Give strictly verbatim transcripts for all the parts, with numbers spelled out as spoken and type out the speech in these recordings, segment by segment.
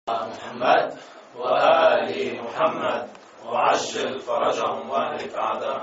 محمد وآل محمد وعجل فرجهم واهلك أعداءهم.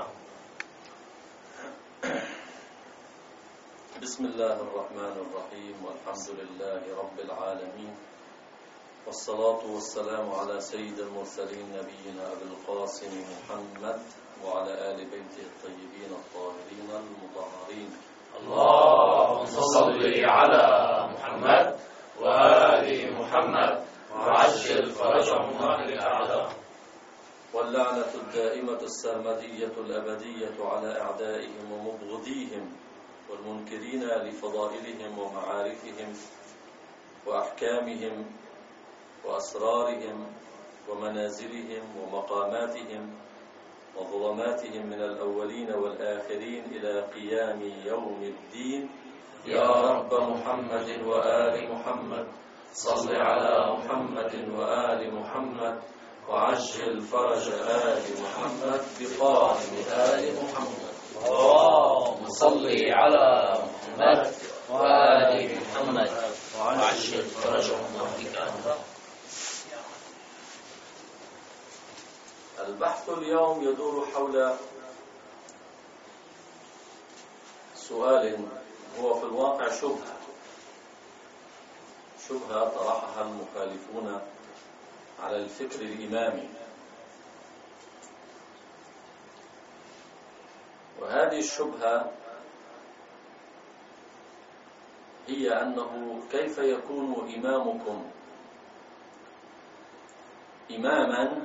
بسم الله الرحمن الرحيم، والحمد لله رب العالمين، والصلاة والسلام على سيد المرسلين نبينا أبي القاسم محمد وعلى آل بيته الطيبين الطاهرين المطهرين. اللهم صل على محمد وآل محمد وعجل فرجهم واهلك أعداءهم. واللعنة الدائمة السرمدية الأبدية على أعدائهم ومبغضيهم والمنكرين لفضائلهم ومعارفهم وأحكامهم وأسرارهم ومنازلهم ومقاماتهم وظلماتهم من الأولين والآخرين إلى قيام يوم الدين. يا رب محمد وآل محمد صل على محمد وآل محمد وعجل فرج آل محمد بقائم آل محمد. اللهم صل على محمد وآل محمد وعجل فرجهم واهلك أعداءهم. البحث اليوم يدور حول سؤال هو في الواقع شبهة شبهة طرحها المخالفون على الفكر الإمامي، وهذه الشبهة هي أنه كيف يكون إمامكم إماما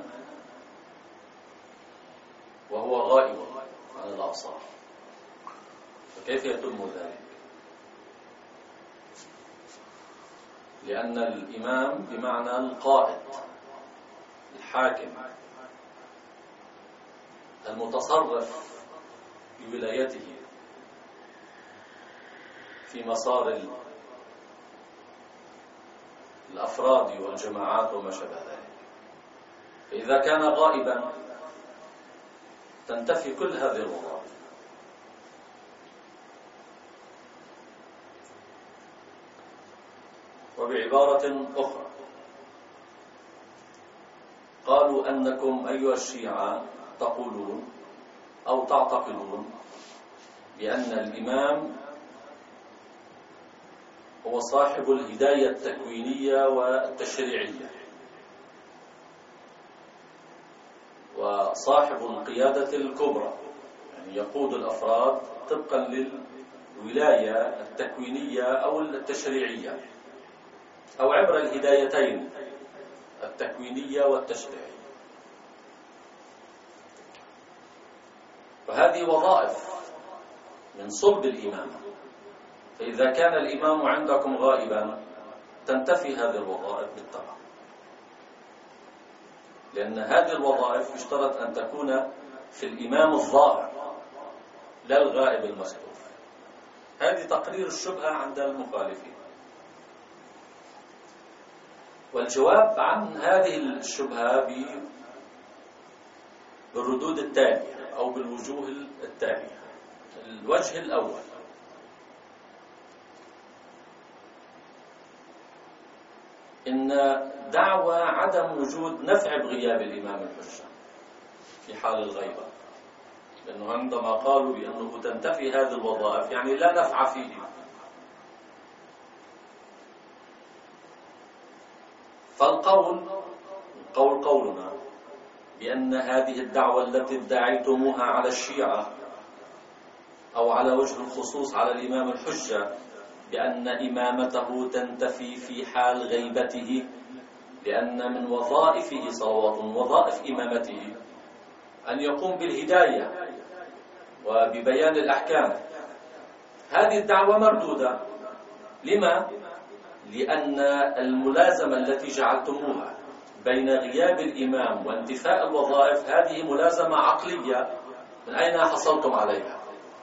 وهو غائب عن الأبصار؟ فكيف يتم ذلك؟ لأن الإمام بمعنى القائد، الحاكم، المتصرف بولايته في مسار الأفراد والجماعات وما شابه ذلك. فإذا كان غائبا تنتفي كل هذه الوظائف. وبعبارة أخرى قالوا أنكم أيها الشيعة تقولون أو تعتقدون بأن الإمام هو صاحب الهداية التكوينية والتشريعية وصاحب القيادة الكبرى، يعني يقود الأفراد طبقا للولاية التكوينية أو التشريعية أو عبر الهدايتين التكوينية والتشريعية. وهذه وظائف من صلب الإمامة. فإذا كان الإمام عندكم غائبا تنتفي هذه الوظائف بالطبع، لأن هذه الوظائف يشترط أن تكون في الإمام الظاهر لا الغائب المستور. هذه تقرير الشبهة عند المخالفين. والجواب عن هذه الشبهة بالردود التالية أو بالوجوه التالية. الوجه الأول: إن دعوى عدم وجود نفع بغياب الإمام الحجة في حال الغيبة، لأنه عندما قالوا بأنه تنتفي هذه الوظائف يعني لا نفع فيه. فالقول قول قولنا بأن هذه الدعوة التي ادعيتموها على الشيعة أو على وجه الخصوص على الإمام الحجة بأن إمامته تنتفي في حال غيبته، لأن من وظائفه صلوات وظائف إمامته أن يقوم بالهداية وببيان الأحكام. هذه الدعوة مردودة. لما؟ لأن الملازمة التي جعلتموها بين غياب الإمام وانتفاء الوظائف هذه ملازمة عقلية. من أين حصلتم عليها؟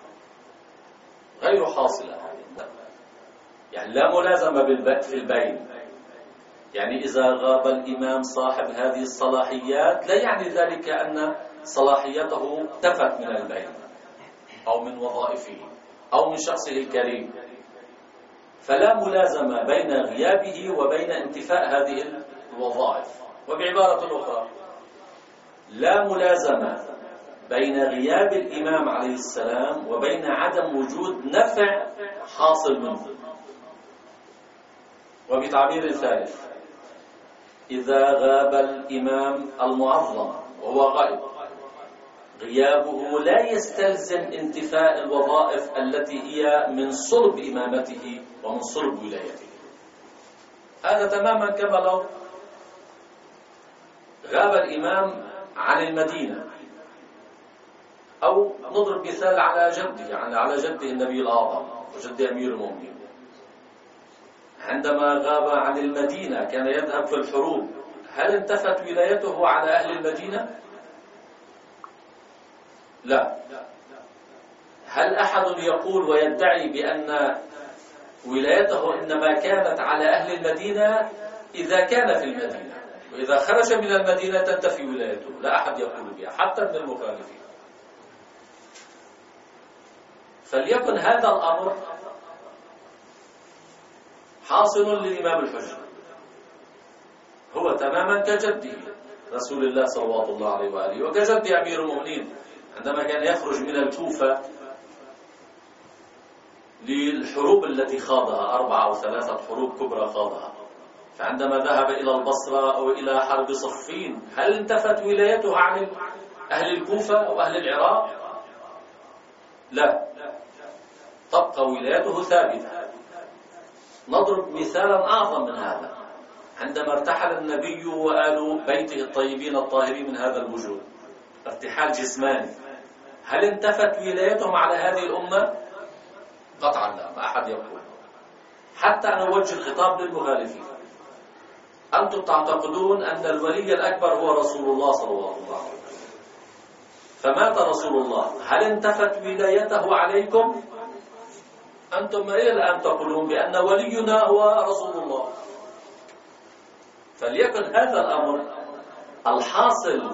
غير حاصلة. يعني لا ملازمة في البين. يعني إذا غاب الإمام صاحب هذه الصلاحيات لا يعني ذلك أن صلاحيته تفت من البين أو من وظائفه أو من شخصه الكريم. فلا ملازمة بين غيابه وبين انتفاء هذه الوظائف. وبعبارة أخرى لا ملازمة بين غياب الإمام عليه السلام وبين عدم وجود نفع حاصل منه. وبتعبير ثالث إذا غاب الإمام المعظم وهو غائب غيابه لا يستلزم انتفاء الوظائف التي هي من صلب إمامته ومن صلب ولايته. هذا تماما كما لو غاب الإمام عن المدينة، أو نضرب مثال على جده، يعني على جده النبي الأعظم وجد أمير المؤمنين، عندما غاب عن المدينة كان يذهب في الحروب، هل انتفت ولايته على أهل المدينة؟ لا. هل أحد يقول ويدعي بأن ولايته إنما كانت على أهل المدينة إذا كان في المدينة، وإذا خرج من المدينة تنتفي ولايته؟ لا أحد يقول بها حتى من المخالفين. فليكن هذا الأمر حاصل للإمام الحجة، هو تماما كجده رسول الله صلوات الله عليه وآله، وكجد أمير المؤمنين عندما كان يخرج من الكوفة للحروب التي خاضها، أربعة أو ثلاثة حروب كبرى خاضها، فعندما ذهب إلى البصرة أو إلى حرب صفين هل انتفت ولايته عن أهل الكوفة أو أهل العراق؟ لا، تبقى ولايته ثابتة. نضرب مثالا أعظم من هذا، عندما ارتحل النبي وآل بيته الطيبين الطاهرين من هذا الوجود ارتحال جسماني، هل انتفت ولايتهم على هذه الأمة؟ قطعا لا، ما أحد يقول. حتى أنا أوجه الخطاب للمخالفين، أنتم تعتقدون أن الولي الأكبر هو رسول الله صلى الله عليه وسلم، فمات رسول الله، هل انتفت ولايته عليكم؟ أنتم إلى الآن تقولون بأن ولينا هو رسول الله. فليكن هذا الأمر الحاصل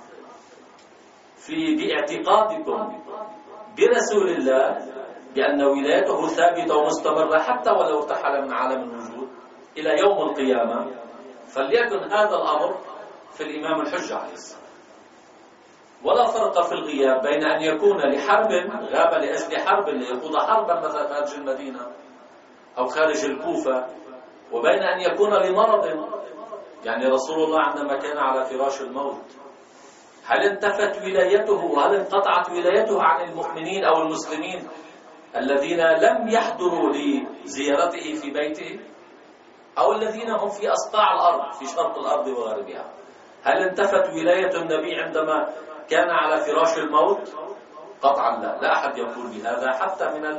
في باعتقادكم برسول الله بأن ولايته ثابتة ومستمرة حتى ولو ارتحل من عالم الوجود إلى يوم القيامة، فليكن هذا الأمر في الإمام الحجة عليه السلام. ولا فرق في الغياب بين أن يكون لحرب، غاب لأجل حرب ليخوض حربا مثلا خارج المدينة أو خارج الكوفة، وبين أن يكون لمرض، يعني رسول الله عندما كان على فراش الموت هل انتفت ولايته وهل انقطعت ولايته عن المؤمنين أو المسلمين الذين لم يحضروا لزيارته في بيته أو الذين هم في أصقاع الأرض في شرق الأرض وغربها؟ هل انتفت ولاية النبي عندما كان على فراش الموت؟ قطعا لا، لا أحد يقول بهذا حتى من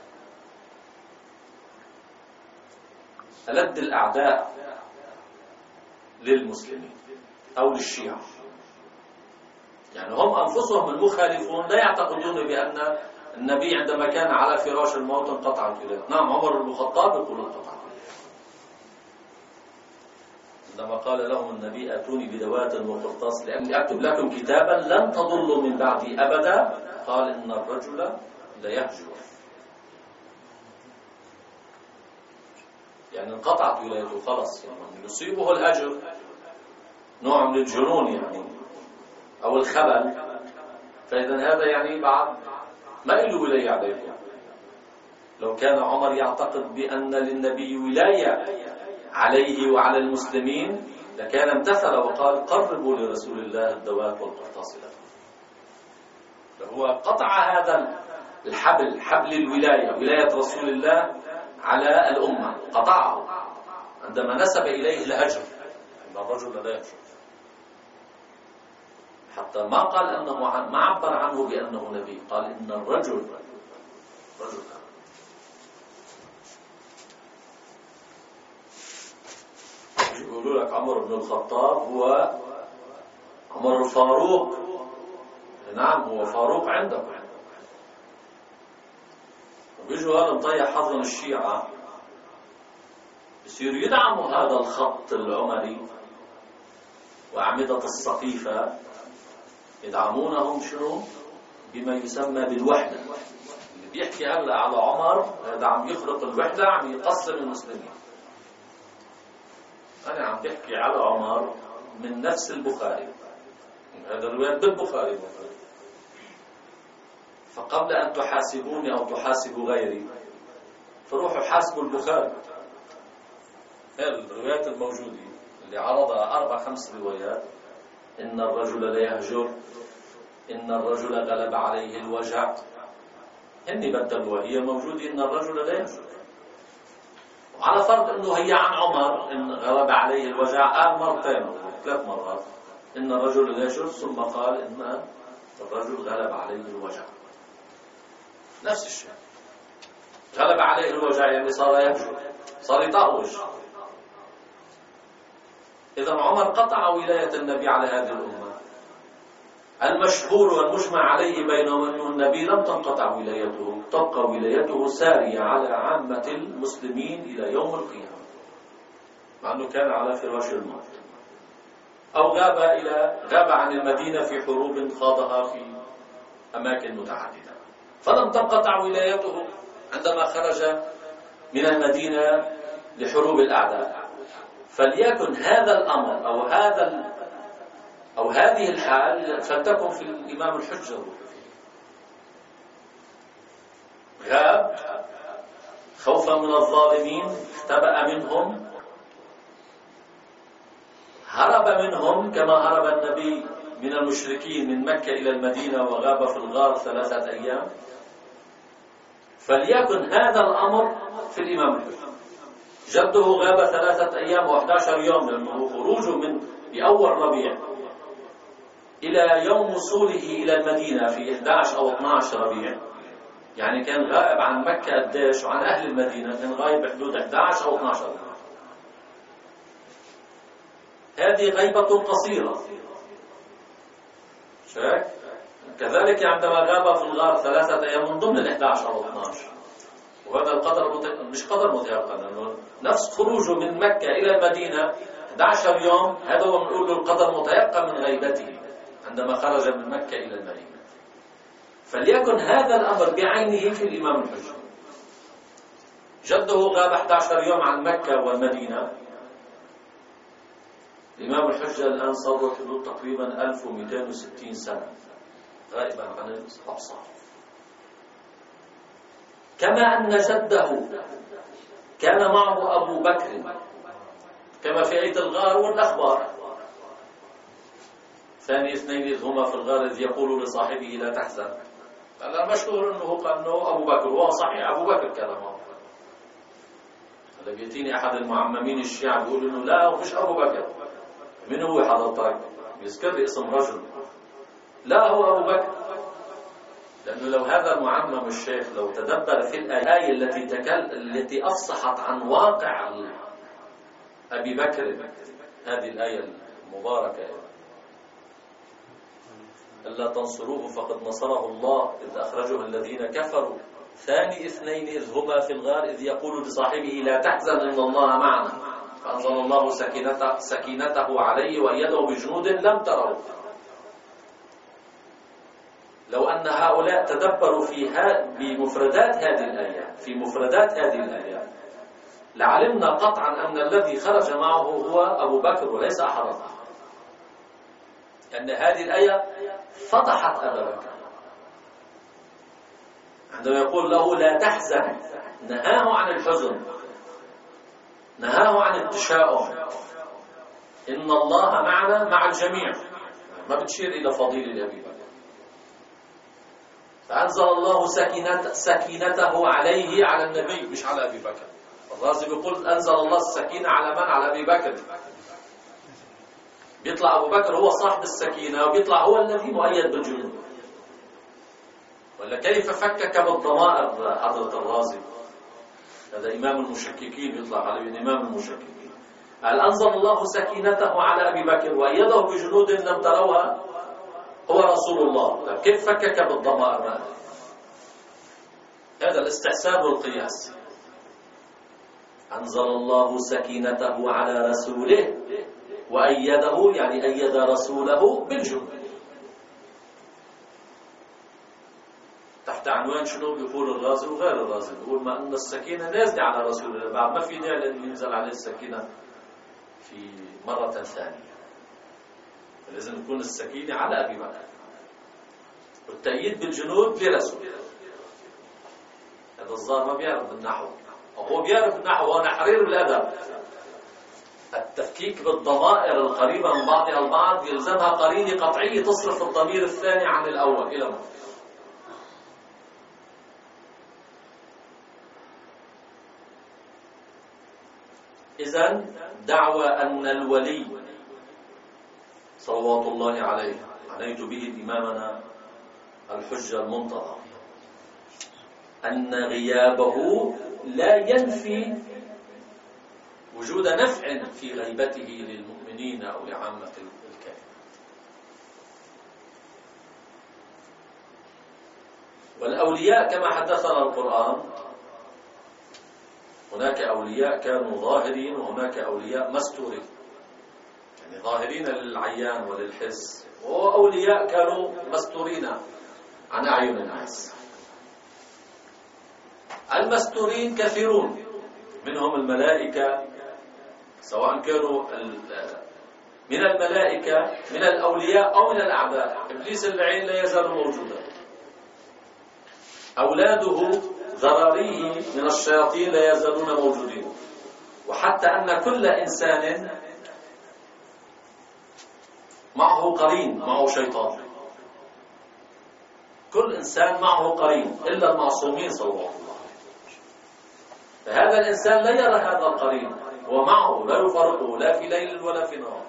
ألد الأعداء للمسلمين أو للشيعة، يعني هم أنفسهم المخالفون لا يعتقدون بأن النبي عندما كان على فراش الموت انقطعت ولايته. نعم، عمر بن الخطاب يقول انقطعت ولايته عندما قال لهم النبي أتوني بدوات وقرطاس لأني أكتب لكم كتابا لن تضلوا من بعدي أبدا، قال إن الرجل ليهجر، يعني انقطعت ولايته خلص، يعني يصيبه الهجر، نوع من الجنون يعني أو الخبل، فإذا هذا يعني بعد ما له ولاية عليكم. لو كان عمر يعتقد بأن للنبي ولاية عليه وعلى المسلمين لكان امتثل وقال قربوا لرسول الله الدوات والقرطاس لكم. فهو قطع هذا الحبل، حبل الولاية، ولاية رسول الله على الأمة، قطعه عندما نسب إليه الهجر، إن الرجل لا يهجر، حتى ما قال أنه ما عبر عنه بأنه نبي، قال إن الرجل رجل. يقولوا لك عمر بن الخطاب هو عمر الفاروق، نعم هو فاروق عندكم. وبيجوا هذا مطيح حظن الشيعة يصير يدعموا هذا الخط العمري وأعمدة الصقيفة، يدعمونهم شنو؟ بما يسمى بالوحدة. اللي بيحكي هلا على عمر هذا عم يخلق الوحدة، عم يقسم المسلمين. أنا عم بحكي على عمر من نفس البخاري، هذا الرواية بالبخاري. فقبل أن تحاسبوني أو تحاسبوا غيري فروحوا حاسبوا البخاري. هذه الروايات الموجودة اللي عرضها أربع خمس روايات: إن الرجل لا يهجر، إن الرجل غلب عليه الوجع، هني بدلوا هي موجودة إن الرجل لا يهجر. وعلى فرض إنه هي عن عمر إن غلب عليه الوجع، قال مرتين أو ثلاث مرات إن الرجل لا يهجر، ثم قال إن الرجل غلب عليه الوجع. نفس الشيء، غلب عليه الوجع يعني صار يهجر، صار يطهوش. إذا عمر قطع ولاية النبي على هذه الأمة. المشهور والمجمع عليه بينهم أن النبي لم تنقطع ولايته، تبقى ولايته سارية على عامة المسلمين إلى يوم القيامة، مع أنه كان على فراش الموت أو غاب إلى غاب عن المدينة في حروب خاضها في أماكن متعددة، فلم تنقطع ولايته عندما خرج من المدينة لحروب الأعداء. فليكن هذا الأمر أو هذا أو هذه الحال فلتكن في الإمام الحجة. غاب خوفا من الظالمين، اختبأ منهم، هرب منهم كما هرب النبي من المشركين من مكة إلى المدينة وغاب في الغار ثلاثة أيام. فليكن هذا الأمر في الإمام الحجة. جده غاب ثلاثة أيام وأحد عشر يوم، لأنه خروجه من بأول ربيع إلى يوم وصوله إلى المدينة في أحد عشر أو اثني عشر ربيع، يعني كان غائب عن مكة قديش وعن أهل المدينة، كان غايب بحدود أحد عشر أو اثني عشر ربيع. هذه غيبة قصيرة. شاك؟ كذلك عندما غاب في الغار ثلاثة أيام من ضمن الأحد عشر أو اثني عشر، وهذا القدر مت... مش قدر متيقن، لأنه نفس خروجه من مكة إلى المدينة أحد عشر يوم، هذا هو بنقول له القدر متيقن من غيبته عندما خرج من مكة إلى المدينة. فليكن هذا الأمر بعينه في الإمام الحجة. جده غاب أحد عشر يوم عن مكة والمدينة. الإمام الحجة الآن صار حدود تقريبا ألف ومئتين وستين سنة غائبا عن الأبصار. كما أن جده كان معه أبو بكر كما في آية الغار والأخبار: ثاني اثنين إذ هما في الغار إذ يقول لصاحبه لا تحزن. المشهور أنه قال أنه أبو بكر، وهو صحيح أبو بكر كان معه. هلا بيأتيني أحد المعممين الشيعة بيقول إنه لا هو مش أبو بكر. من هو حضرتك؟ بيذكر لي اسم رجل. لا هو أبو بكر، لأنه لو هذا المعمم الشيخ لو تدبر في الآية التي تكل التي أفصحت عن واقع أبي بكر، هذه الآية المباركة: ألا تنصروه فقد نصره الله إذ أخرجه الذين كفروا ثاني اثنين إذ هما في الغار إذ يقول لصاحبه لا تحزن إن الله معنا فأنزل الله سكينته, سكينته عليه وأيده بجنود لم تروا. لو أن هؤلاء تدبروا في بمفردات هذه الآية في مفردات هذه الآية لعلمنا قطعا أن الذي خرج معه هو أبو بكر وليس أحد آخر، لأن هذه الآية فضحت أبا بكر عندما يقول له لا تحزن، نهاه عن الحزن، نهاه عن التشاؤم، إن الله معنا مع الجميع، ما بتشير إلى فضيل أبي بكر. فأنزل الله سكينت سكينته عليه على النبي مش على أبي بكر. الرازي بيقول أنزل الله السكينة على من؟ على أبي بكر. بيطلع أبو بكر هو صاحب السكينة وبيطلع هو الذي مؤيد بالجنود. ولا كيف فكك بالضمائر حضرة الرازي؟ هذا إمام المشككين يطلع عليه إمام المشككين. قال أنزل الله سكينته على أبي بكر وأيده بجنود لم تروها هو رسول الله. طيب كيف فكك بالضمائر؟ هذا الاستحسان والقياس. أنزل الله سكينته على رسوله وأيده يعني أيد رسوله بالجنود. تحت عنوان شنو بيقول الرازي وغير الرازي؟ بيقول ما أن السكينة نازلة على رسول الله، بعد ما في داعي لأن ينزل عليه السكينة في مرة ثانية، فلازم تكون السكينة على أبي بكر والتأييد بالجنود لرسول. هذا الظاهر ما بيعرف بالنحو، هو بيعرف النحو ونحرير الأدب. التفكيك بالضمائر القريبة من بعضها البعض يلزمها قرينة قطعية تصرف الضمير الثاني عن الأول إلى ما. إذن دعوى أن الولي صلوات الله عليه عنيت به إمامنا الحجة المنتظر أن غيابه لا ينفي وجود نفع في غيبته للمؤمنين أو لعامة الكافرين. والأولياء كما حدثنا القرآن هناك أولياء كانوا ظاهرين وهناك أولياء مستورين، يعني ظاهرين للعيان وللحس، وأولياء كانوا مستورين عن أعين الناس. المستورين كثيرون، منهم الملائكة، سواء كانوا من الملائكة من الأولياء أو من الأعداء. إبليس اللعين لا يزال موجودا، أولاده ذراريه من الشياطين لا يزالون موجودين، وحتى أن كل إنسان معه قرين، معه شيطان. كل إنسان معه قرين إلا المعصومين صلى الله عليه وسلم. فهذا الإنسان لا يرى هذا القرين ومعه لا يفرقه لا في ليل ولا في نهار.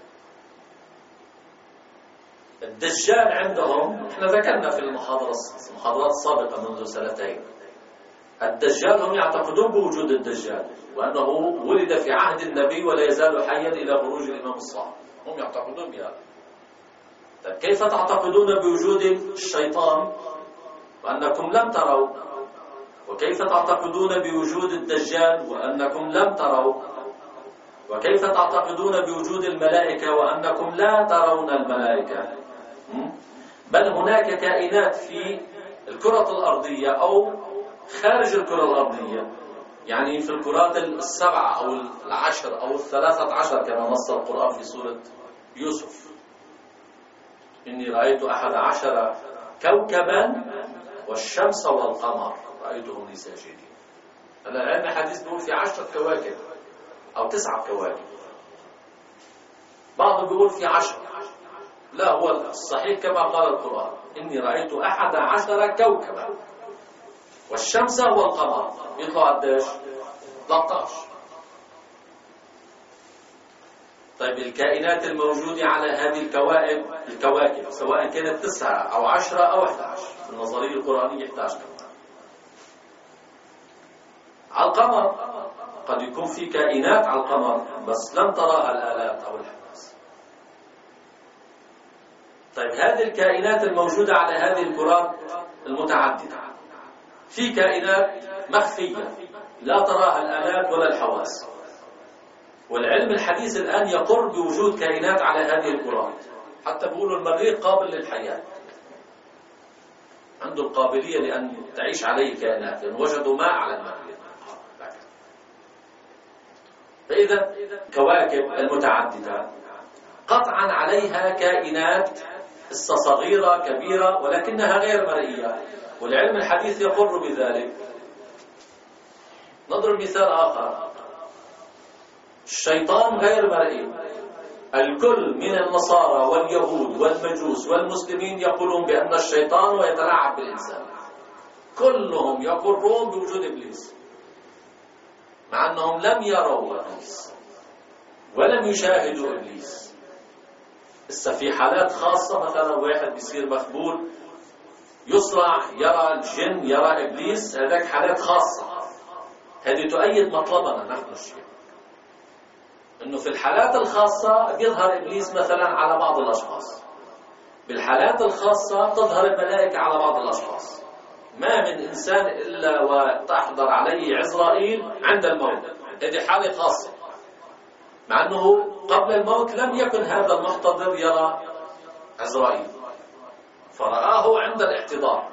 الدجال عندهم، احنا ذكرنا في المحاضرة المحاضرات السابقة منذ سنتين، الدجال هم يعتقدون بوجود الدجال وأنه ولد في عهد النبي ولا يزال حيا إلى خروج الإمام الصادق. هم يعتقدون بهذا. طيب كيف تعتقدون بوجود الشيطان وأنكم لم تروا؟ وكيف تعتقدون بوجود الدجال وأنكم لم تروا؟ وكيف تعتقدون بوجود الملائكة وأنكم لا ترون الملائكة؟ بل هناك كائنات في الكرة الأرضية أو خارج الكرة الأرضية، يعني في الكرات السبعة أو العشر أو الثلاثة عشر كما نص القرآن في سورة يوسف: إني رأيت أحد عشر كوكبا والشمس والقمر رأيتهم لي ساجدين. هلا العلم الحديث بيقول في عشرة كواكب أو تسعة كواكب، بعضهم بيقول في عشر. لا، هو الصحيح كما قال القرآن: إني رأيت أحد عشر كوكبا والشمس والقمر. يطلع قديش؟ ثلاثة عشر. طيب الكائنات الموجودة على هذه الكواكب الكواكب سواء كانت تسعة أو عشرة أو أحد عشر، النظرية القرآنية أحد عشر. على القمر قد يكون في كائنات على القمر بس لم تراها الآلات أو الحواس. طيب هذه الكائنات الموجودة على هذه الكرات المتعددة، في كائنات مخفية لا تراها الآلات ولا الحواس، والعلم الحديث الآن يقر بوجود كائنات على هذه الكرات. حتى بيقولوا المريخ قابل للحياة، عنده القابلية لأن تعيش عليه كائنات، لأن وجدوا ماء على المريخ. فإذا الكواكب المتعددة قطعا عليها كائنات صغيرة كبيرة ولكنها غير مرئية، والعلم الحديث يقر بذلك. نضرب مثال آخر: الشيطان غير مرئي. الكل من النصارى واليهود والمجوس والمسلمين يقولون بأن الشيطان ويتلاعب بالإنسان، كلهم يقرون بوجود إبليس مع أنهم لم يروا إبليس ولم يشاهدوا إبليس. لسه في حالات خاصة، مثلا واحد بيصير مخبول يصرع يرى الجن يرى إبليس، هذاك حالات خاصة. هذه تؤيد مطلبنا نحن الشيء، إنه في الحالات الخاصة بيظهر إبليس مثلا على بعض الأشخاص، بالحالات الخاصة تظهر الملائكة على بعض الأشخاص. ما من إنسان إلا وتحضر عليه عزرائيل عند الموت، هذه حالة خاصة، مع أنه قبل الموت لم يكن هذا المحتضر يرى عزرائيل فرآه عند الاحتضار.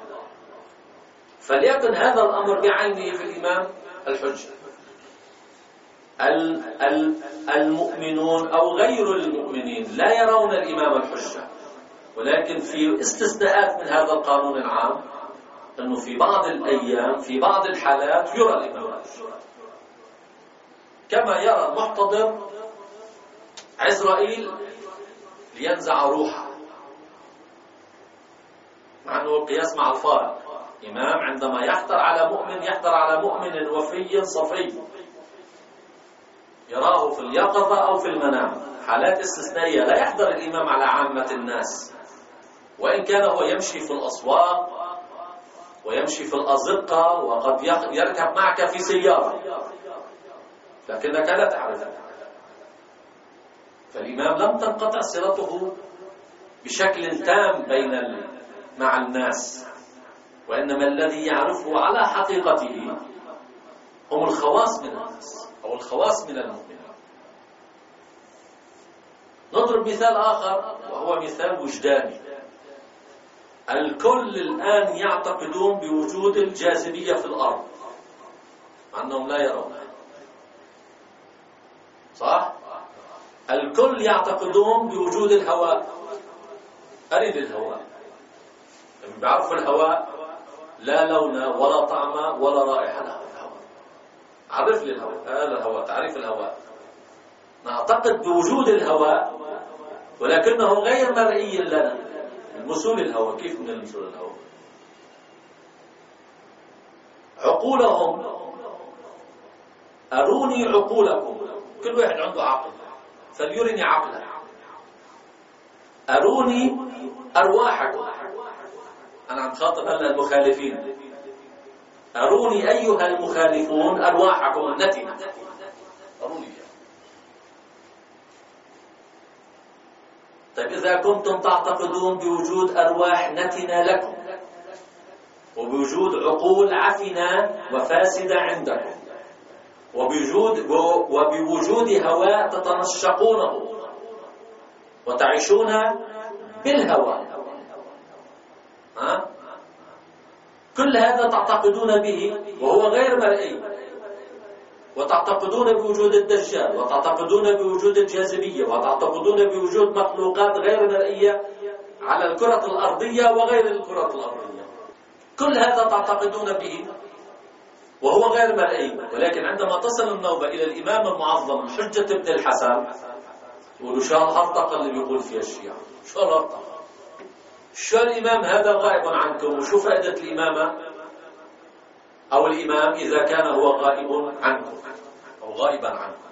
فليكن هذا الأمر بعينه في الإمام الحجة. المؤمنون أو غير المؤمنين لا يرون الإمام الحجة، ولكن في استثناءات من هذا القانون العام، أنه في بعض الأيام في بعض الحالات يرى الإمام الحجة، كما يرى المحتضر عزرائيل لينزع روحه، مع أنه القياس مع الفارق. إمام عندما يحضر على مؤمن يحضر على مؤمن وفي صفي، يراه في اليقظة أو في المنام، حالات استثنائية. لا يحضر الإمام على عامة الناس، وإن كان هو يمشي في الأسواق ويمشي في الأزقة وقد يركب معك في سيارة، لكنك لا تعرفه. فالإمام لم تنقطع صلته بشكل تام بين مع الناس، وإنما الذي يعرفه على حقيقته هم الخواص من الناس أو الخواص من المؤمنين. نضرب مثال آخر وهو مثال وجداني. الكل الآن يعتقدون بوجود الجاذبية في الأرض مع أنهم لا يرونها، صح؟ الكل يعتقدون بوجود الهواء. أريد الهواء، لما بيعرفوا الهواء لا لون ولا طعم ولا رائحة له. الهواء عرف لي الهواء، هذا الهواء، تعريف الهواء. نعتقد بوجود الهواء ولكنه غير مرئي لنا. المسؤول الهواء، كيف من المسؤول الهواء؟ عقولهم، أروني عقولكم. كل واحد عنده عقل، فليرني عقله. أروني أرواحكم. أنا عم خاطب هلا المخالفين. أروني أيها المخالفون أرواحكم النتنة. أروني. طيب إذا كنتم تعتقدون بوجود أرواح نتنة لكم وبوجود عقول عفنة وفاسدة عندكم وبوجود وبوجود هواء تتنشقونه وتعيشون بالهواء، ها؟ كل هذا تعتقدون به وهو غير مرئي، وتعتقدون بوجود الدجال، وتعتقدون بوجود الجاذبية، وتعتقدون بوجود مخلوقات غير مرئية على الكرة الأرضية وغير الكرة الأرضية. كل هذا تعتقدون به وهو غير مرئي، ولكن عندما تصل النوبة إلى الإمام المعظم الحجة بن الحسن يقولوا شو الهرطقة اللي بيقول فيها الشيعة؟ شو الهرطقة؟ شو الإمام هذا غائب عنكم؟ وشو فائدة الإمامة أو الإمام إذا كان هو غائب عنكم أو غائبا عنكم؟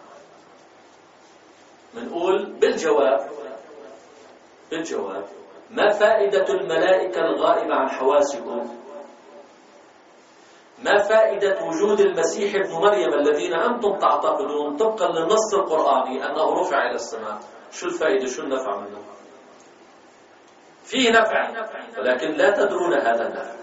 منقول بالجواب بالجواب ما فائدة الملائكة الغائبة عن حواسكم؟ ما فائدة وجود المسيح ابن مريم الذين أنتم تعتقدون طبقا للنص القرآني أنه رفع إلى السماء؟ شو الفائدة؟ شو النفع منه؟ فيه نفع ولكن لا تدرون هذا النفع.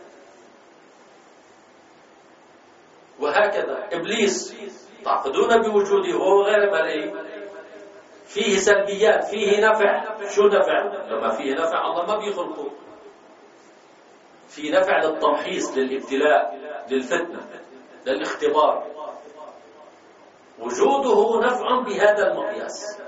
وهكذا إبليس تعتقدون بوجوده وهو غير مرئي، فيه سلبيات، فيه نفع. شو نفع؟ لما فيه نفع الله ما بيخلقه. في نفع للتمحيص، للابتلاء، للفتنة، للاختبار. وجوده نفع بهذا المقياس.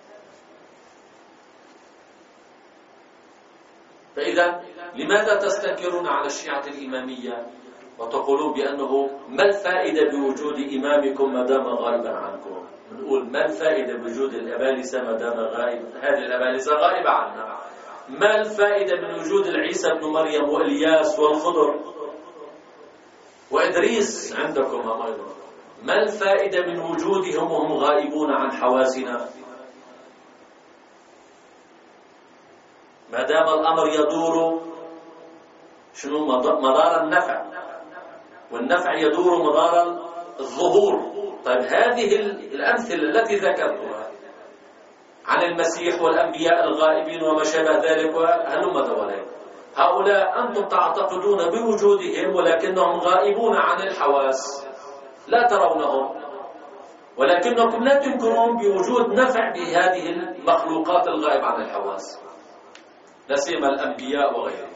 فإذا لماذا تستنكرون على الشيعة الإمامية وتقولون بأنه ما الفائدة بوجود إمامكم ما دام غائبا عنكم؟ نقول ما الفائدة بوجود الأبالسة ما دام غائب، هذه الأبالسة غائبة عنا. ما الفائدة من وجود العيسى بن مريم وإلياس والخضر وإدريس عندكم أيضا؟ ما الفائدة من وجودهم وهم غائبون عن حواسنا؟ ما دام الأمر يدور شنو مدار النفع، والنفع يدور مدار الظهور. طيب هذه الأمثلة التي ذكرتها عن المسيح والأنبياء الغائبين وما شابه ذلك هلم دولين، هؤلاء أنتم تعتقدون بوجودهم ولكنهم غائبون عن الحواس، لا ترونهم، ولكنكم لا تنكرون بوجود نفع بهذه المخلوقات الغائبة عن الحواس، لا سيما الأنبياء وغيرهم.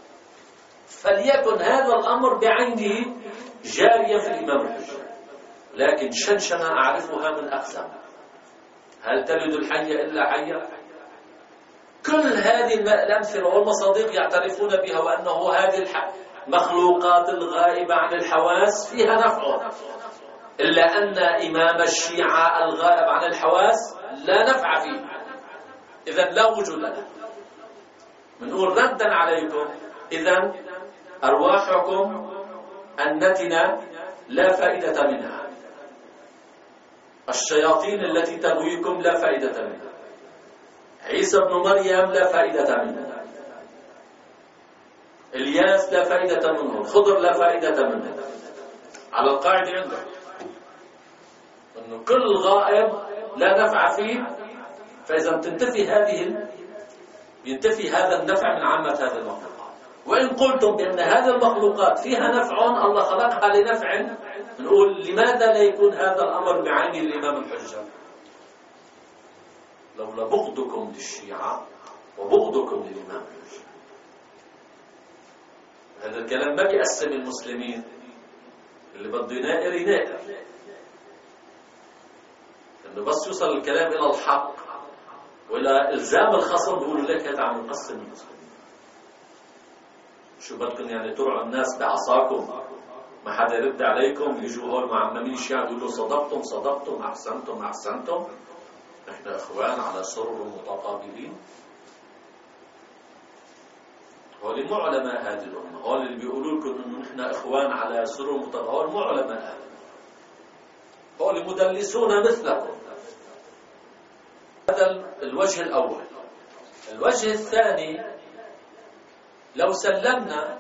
فليكن هذا الأمر بعينه جاريا في الإمام الحجة. لكن شنشنة أعرفها من أقسم. هل تلد الحية إلا حية؟ كل هذه الأمثلة والمصادق يعترفون بها، وأنه هذه المخلوقات الغائبة عن الحواس فيها نفع، إلا أن إمام الشيعة الغائب عن الحواس لا نفع فيه، إذن لا وجود له. بنقول ردا عليكم، إذن أرواحكم النتنة لا فائدة منها، الشياطين التي تغويكم لا فائدة منها، عيسى بن مريم لا فائدة منه، الياس لا فائدة منه، الخضر لا فائدة منه. على القاعدة عندهم أنه كل غائب لا نفع فيه، فإذا تنتفي هذه ينتفي هذا النفع من عامة هذه المخلوقات. وإن قلتم بأن هذه المخلوقات فيها نفع الله خلقها لنفع، نقول لماذا لا يكون هذا الأمر بعين الإمام الحجة؟ لولا بغضكم للشيعة وبغضكم للإمام الحجة. هذا الكلام ما بيقسم المسلمين، اللي بده ينائر ينائر، انه بس يوصل الكلام الى الحق والى الزام الخصم بيقولوا لك هذا عم نقسم المسلمين. شو بدكم يعني ترعوا الناس بعصاكم ما حدا يرد عليكم؟ يجوا هول معممين الشيعة يقولوا صدقتم صدقتم احسنتم احسنتم، نحن اخوان على سرر متقابلين. هول مو علماء هذه الامه، هول اللي بيقولوا لكم انه نحن اخوان على سرر متقابلين، هول مو علماء هذه، هول مدلسون مثلكم. هذا الوجه الأول. الوجه الثاني، لو سلمنا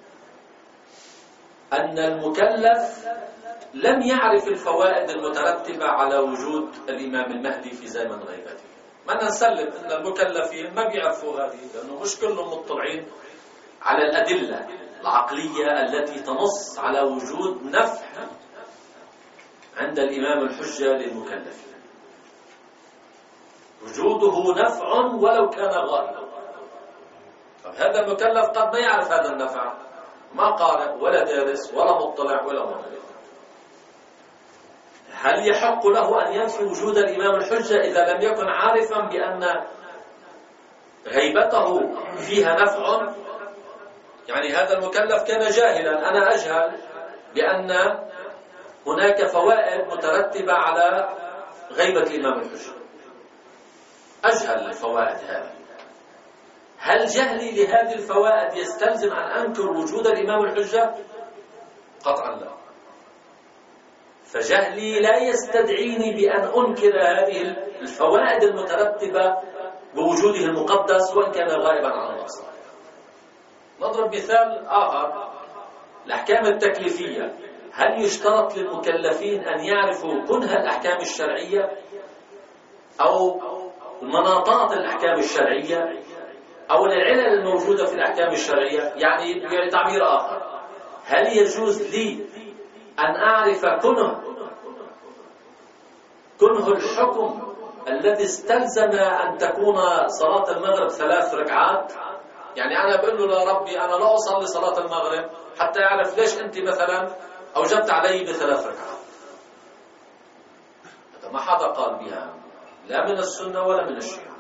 أن المكلف لم يعرف الفوائد المترتبة على وجود الإمام المهدي في زمن غيبته، ما نسلم أن المكلفين ما بيعرفوا هذه، لأنه مش كلهم مطلعين على الأدلة العقلية التي تنص على وجود نفع عند الإمام الحجة للمكلفين، وجوده نفع ولو كان غائبا. طب هذا المكلف قد ما يعرف هذا النفع، ما قارئ ولا دارس ولا مطلع ولا مؤلف، هل يحق له أن ينفي وجود الإمام الحجة إذا لم يكن عارفا بأن غيبته فيها نفع؟ يعني هذا المكلف كان جاهلا، أنا أجهل بأن هناك فوائد مترتبة على غيبة الإمام الحجة، أجهل الفوائد هذه، هل جهلي لهذه الفوائد يستلزم أن أنكر وجود الإمام الحجة؟ قطعا لا. فجهلي لا يستدعيني بأن أنكر هذه الفوائد المترتبة بوجوده المقدس وإن كان غائبا عن الأبصار. نضرب مثال آخر، الأحكام التكليفية، هل يشترط للمكلفين أن يعرفوا كنه الأحكام الشرعية أو مناطات الأحكام الشرعية أو العلل الموجودة في الأحكام الشرعية؟ يعني بتعبير آخر، هل يجوز لي أن أعرف كنه كنه الحكم الذي استلزم أن تكون صلاة المغرب ثلاث ركعات؟ يعني أنا بقول له لربي أنا لا أصلي صلاة المغرب حتى يعرف ليش أنت مثلا أوجبت علي بثلاث ركعات. هذا ما حدا قال بها، لا من السنة ولا من الشيعة.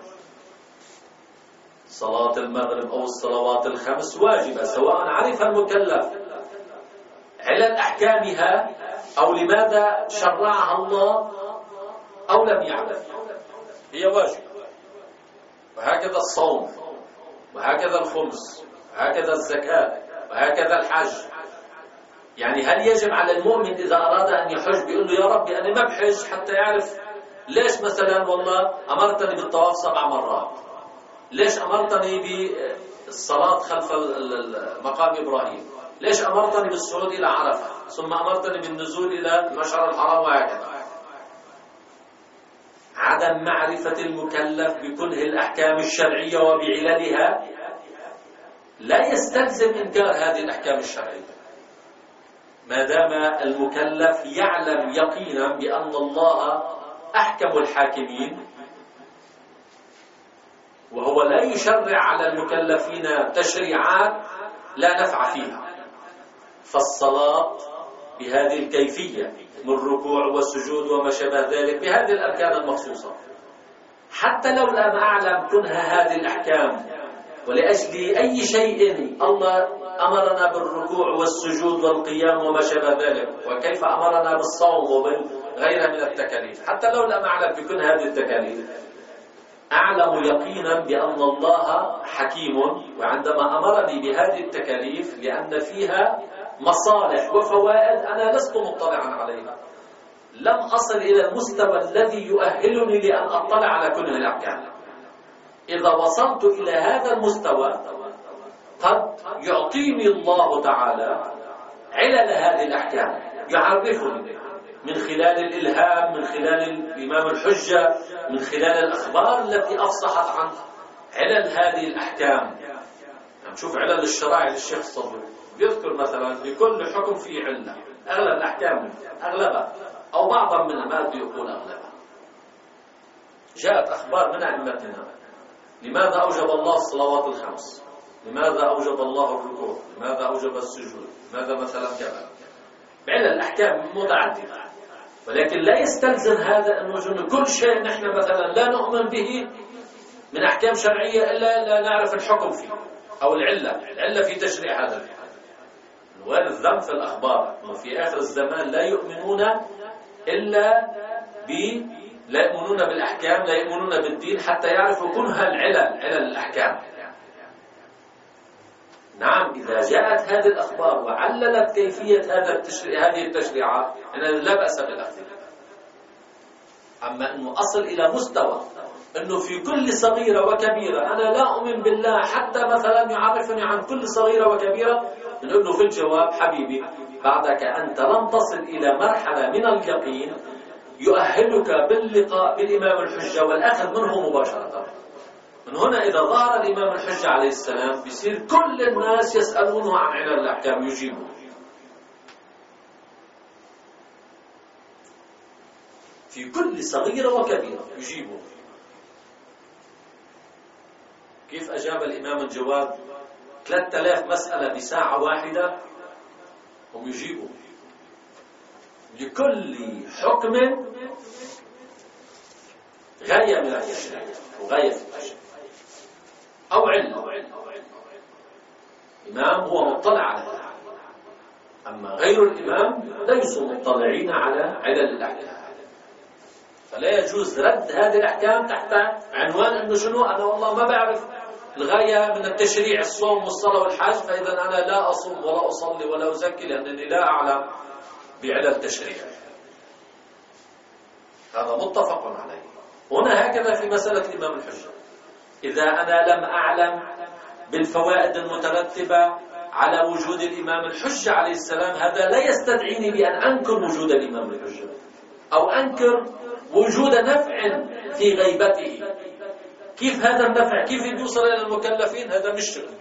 صلاة المغرب أو الصلوات الخمس واجبة، سواء عرف المكلف علل أحكامها أو لماذا شرعها الله أو لم يعرف، هي واجبة. وهكذا الصوم، وهكذا الخمس، وهكذا الزكاة، وهكذا الحج. يعني هل يجب على المؤمن إذا أراد أن يحج بيقول له يا ربي أنا ما بحج حتى يعرف ليش مثلا والله أمرتني بالطواف سبع مرات، ليش أمرتني بالصلاة خلف مقام إبراهيم، ليش أمرتني بالصعود إلى عرفة ثم أمرتني بالنزول إلى المشعر الحرام، وهكذا. عدم معرفة المكلف بكنه الأحكام الشرعية وبعللها لا يستلزم إنكار هذه الأحكام الشرعية، ما دام المكلف يعلم يقينا بأن الله أحكم الحاكمين، وهو لا يشرع على المكلفين تشريعات لا نفع فيها. فالصلاة بهذه الكيفية من الركوع والسجود وما شابه ذلك بهذه الأركان المخصوصة، حتى لو لم أعلم كنها هذه الأحكام، ولأجل أي شيء الله أمرنا بالركوع والسجود والقيام وما شابه ذلك، وكيف أمرنا بالصوم وغيرها من التكاليف، حتى لو لم أعلم بكل هذه التكاليف أعلم يقينا بأن الله حكيم، وعندما أمرني بهذه التكاليف لأن فيها مصالح وفوائد أنا لست مطلعا عليها، لم أصل إلى المستوى الذي يؤهلني لأن أطلع على كل الأحكام. إذا وصلت إلى هذا المستوى قد يعطيني الله تعالى علل هذه الأحكام، يعرفني من خلال الإلهام، من خلال الإمام الحجة، من خلال الأخبار التي أفصحت عن علل هذه الأحكام. نشوف علل الشرائع للشيخ الصدوق، يذكر مثلا لكل حكم فيه علة، أغلب الأحكام أغلبها أو بعضا منها، ما بدي أقول أغلبها. جاءت أخبار من أئمتنا لماذا أوجب الله الصلوات الخمس، لماذا أوجب الله الركوع، لماذا أوجب السجود، لماذا مثلا كذا، بعلل الأحكام متعددة. ولكن لا يستلزم هذا أنه كل شيء نحن مثلا لا نؤمن به من أحكام شرعية إلا لا نعرف الحكم فيه أو العلة، العلة في تشريع هذا الحكم. وارد الذنب في الأخبار وفي آخر الزمان لا يؤمنون إلا ب لا يؤمنون بالأحكام، لا يؤمنون بالدين حتى يعرفوا كلها العلل، علل الأحكام. نعم، إذا جاءت هذه الأخبار وعللت كيفية هذا التشريع، هذه التشريعات، أنا لا بأس بالأخذ. أما أنه أصل إلى مستوى أنه في كل صغيرة وكبيرة أنا لا أؤمن بالله حتى مثلا يعرفني عن كل صغيرة وكبيرة، نقول له في الجواب حبيبي بعدك أنت لم تصل إلى مرحلة من اليقين يؤهلك باللقاء بالإمام الحجة والأخذ منه مباشرة. من هنا إذا ظهر الإمام الحجة عليه السلام بيصير كل الناس يسألونه عن علل الأحكام يجيبه. في كل صغيرة وكبيرة يجيبه. كيف أجاب الإمام الجواد ثلاثة آلاف مسألة بساعة واحدة هم يجيبوا لكل حكم غاية من التشريع وغاية في التشريع أو علم. إمام هو مطلع على هذا، أما غير الإمام ليسوا مطلعين على علل الأحكام. فلا يجوز رد هذه الأحكام تحت عنوان أنه شنو، أنا والله ما بعرف الغاية من التشريع الصوم والصلاة والحج، فإذا أنا لا أصوم ولا أصلي ولا أزكي لأنني لا أعلم بعلل التشريع. هذا متفق عليه. هنا هكذا في مسألة الإمام الحجة، إذا أنا لم أعلم بالفوائد المترتبة على وجود الإمام الحجة عليه السلام، هذا لا يستدعيني بأن أنكر وجود الإمام الحجة أو أنكر وجود نفع في غيبته. كيف هذا النفع كيف يوصل إلى المكلفين؟ هذا مش شغل.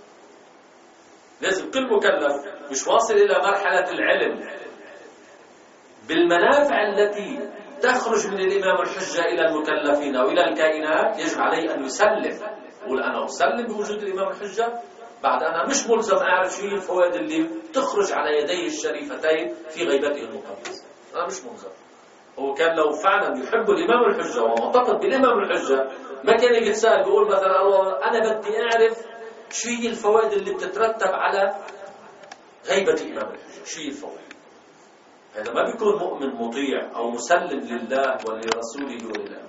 لازم كل مكلف مش واصل إلى مرحلة العلم بالمنافع التي تخرج من الإمام الحجة إلى المكلفين أو إلى الكائنات، يجب عليه أن يسلم. يقول أنا أسلم بوجود الإمام الحجة، بعد أنا مش ملزم أعرف شيء الفوائد اللي تخرج على يديه الشريفتين في غيبته المقدسة. أنا مش ملزم. هو كان لو فعلا يحب الإمام الحجة ومعتقد بالإمام الحجة ما كان يجي يتساءل بيقول مثلا الله أنا بدي أعرف شو هي الفوائد اللي بتترتب على غيبة الإمام الحجة، شو هي الفوائد. هذا ما بيكون مؤمن مطيع أو مسلم لله ولرسوله وللأمر.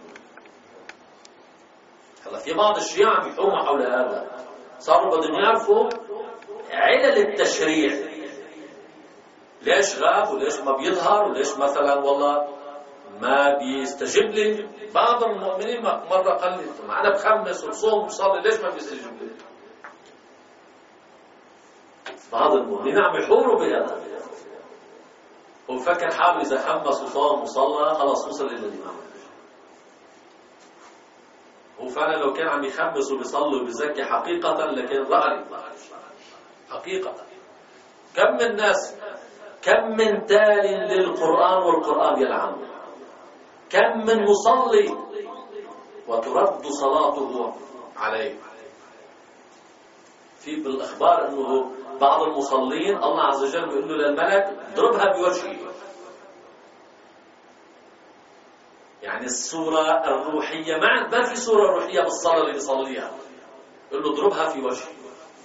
هلا في بعض الشيعة عم يحوموا حول هذا، صاروا بدهم يعرفوا علل التشريع، ليش غاب وليش ما بيظهر وليش مثلا والله ما بيستجيب لي. بعض المؤمنين مرة قال لي أنا بخمس وبصوم وبصلي ليش ما بيستجيب لي. بعض المؤمنين عم يحوروا بهذا، وفكر حاله إذا خمس وصام وصلى خلاص وصل إلى الإمام. هو فعلا لو كان عم يخمس وبيصلي وبيزكي حقيقة لكن رأى حقيقة. كم من ناس، كم من تال للقرآن والقرآن يلعنه، كم من مصلي وترد صلاته عليه. في بالأخبار أنه بعض المصلين الله عز وجل بيقول له للملك اضربها بوجهه. يعني الصورة الروحية ما ما في صورة روحية بالصلاة اللي بيصليها، يقول له اضربها في وجهه.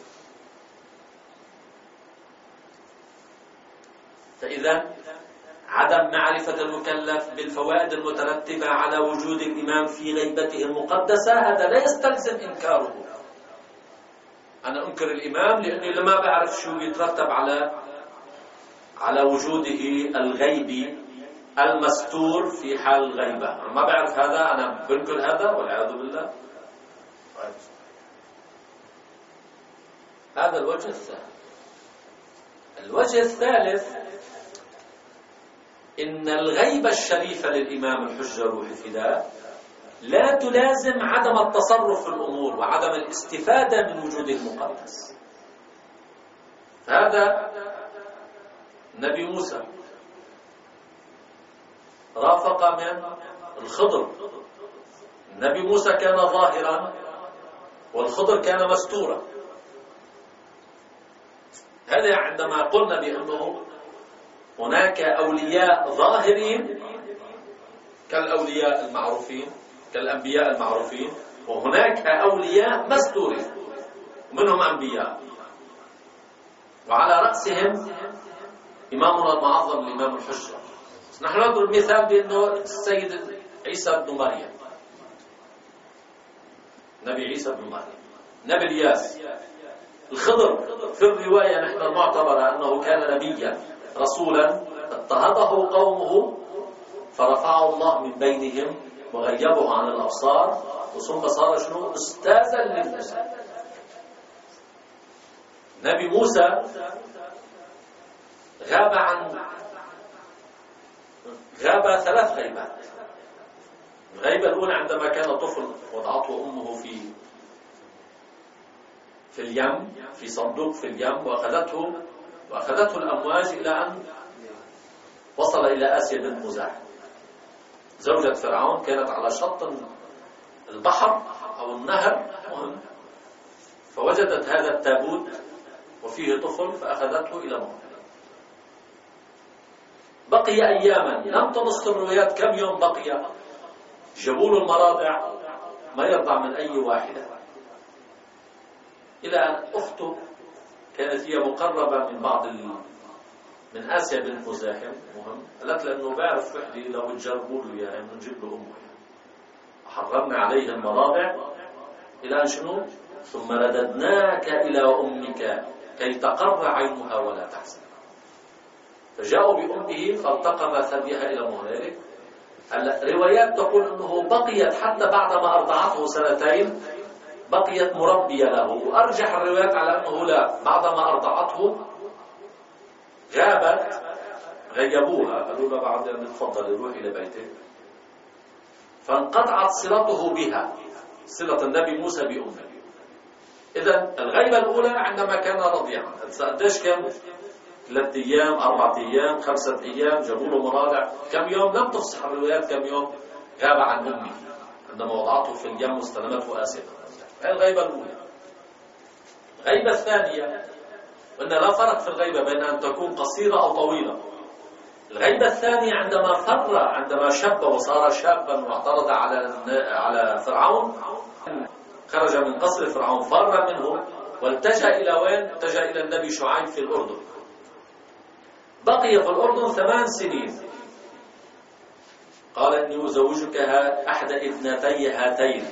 فإذا عدم معرفة المكلف بالفوائد المترتبة على وجود الإمام في غيبته المقدسة هذا لا يستلزم إنكاره. أنا أنكر الإمام لأني لما بعرف شو يترتب على على وجوده الغيبي المستور في حال الغيبة. أنا ما بعرف هذا، أنا بنكر هذا والعياذ بالله. هذا الوجه الثاني. الوجه الثالث إن الغيبة الشريفة للإمام الحجة روح الفداء لا تلازم عدم التصرف في الأمور وعدم الاستفادة من وجوده المقدس. هذا نبي موسى رافق من الخضر. النبي موسى كان ظاهرا والخضر كان مستورا. هذا عندما قلنا بأنه هناك أولياء ظاهرين كالأولياء المعروفين كالأنبياء المعروفين، وهناك أولياء مستورين منهم أنبياء، وعلى رأسهم إمامنا المعظم الإمام الحجة. نحن نضرب مثال بأنه السيد عيسى بن مريم، نبي عيسى بن مريم، نبي الياس، الخضر في الرواية نحن المعتبرة أنه كان نبيا رسولا اضطهده قومه فرفعه الله من بينهم وغيبه عن الأبصار، وثم صار شنو؟ أستاذا لموسى. نبي موسى غاب عن غاب ثلاث غيبات. الغيبة الأولى عندما كان طفل وضعته أمه في في اليم، في صندوق في اليم، وأخذته وأخذته الأمواج إلى أن وصل إلى آسيا بنت مزاحم زوجة فرعون. كانت على شط البحر أو النهر مهم، فوجدت هذا التابوت وفيه طفل فأخذته إلى موته. بقي أياما لم تنص الروايات كم يوم بقي. جابوا له المراضع ما يرضع من أي واحدة، إلى أن أخته كانت هي مقربة من بعض ال... من آسيا بنت مزاحم مهم، قالت لأنه بعرف وحدي لو تجربوا له إياها نجيب له أمه. حرمنا عليه المراضع إلى أن شنو؟ ثم رددناك إلى أمك كي تقر عينها ولا تحزن. فجاءوا بأمه فالتقم ثديها إلى مهنالك. الروايات تقول أنه بقيت حتى بعدما أرضعته سنتين بقيت مربية له، وأرجح الروايات على أنه لا، بعدما أرضعته غابت، غيبوها، قالوا له بعد أن تفضل روح إلى بيتك. فانقطعت صلته بها، صلة النبي موسى بأمه. إذن الغيبة الأولى عندما كان رضيعا، قديش كم؟ ثلاثة أيام، أربعة أيام، خمسة أيام، جابوا له مراضع. كم يوم؟ لم تفصح الروايات كم يوم غاب عن أمه عندما وضعته في اليم واستلمته آسيا. هذه الغيبة الأولى. الغيبة الثانية، وأن لا فرق في الغيبة بين أن تكون قصيرة أو طويلة. الغيبة الثانية عندما فر، عندما شب وصار شابا واعترض على على فرعون، خرج من قصر فرعون، فر منه والتجأ إلى وين؟ التجأ إلى النبي شعيب في الأردن. بقي في الأردن ثمان سنين. قال إني أزوجك أحد ابنتي هاتين.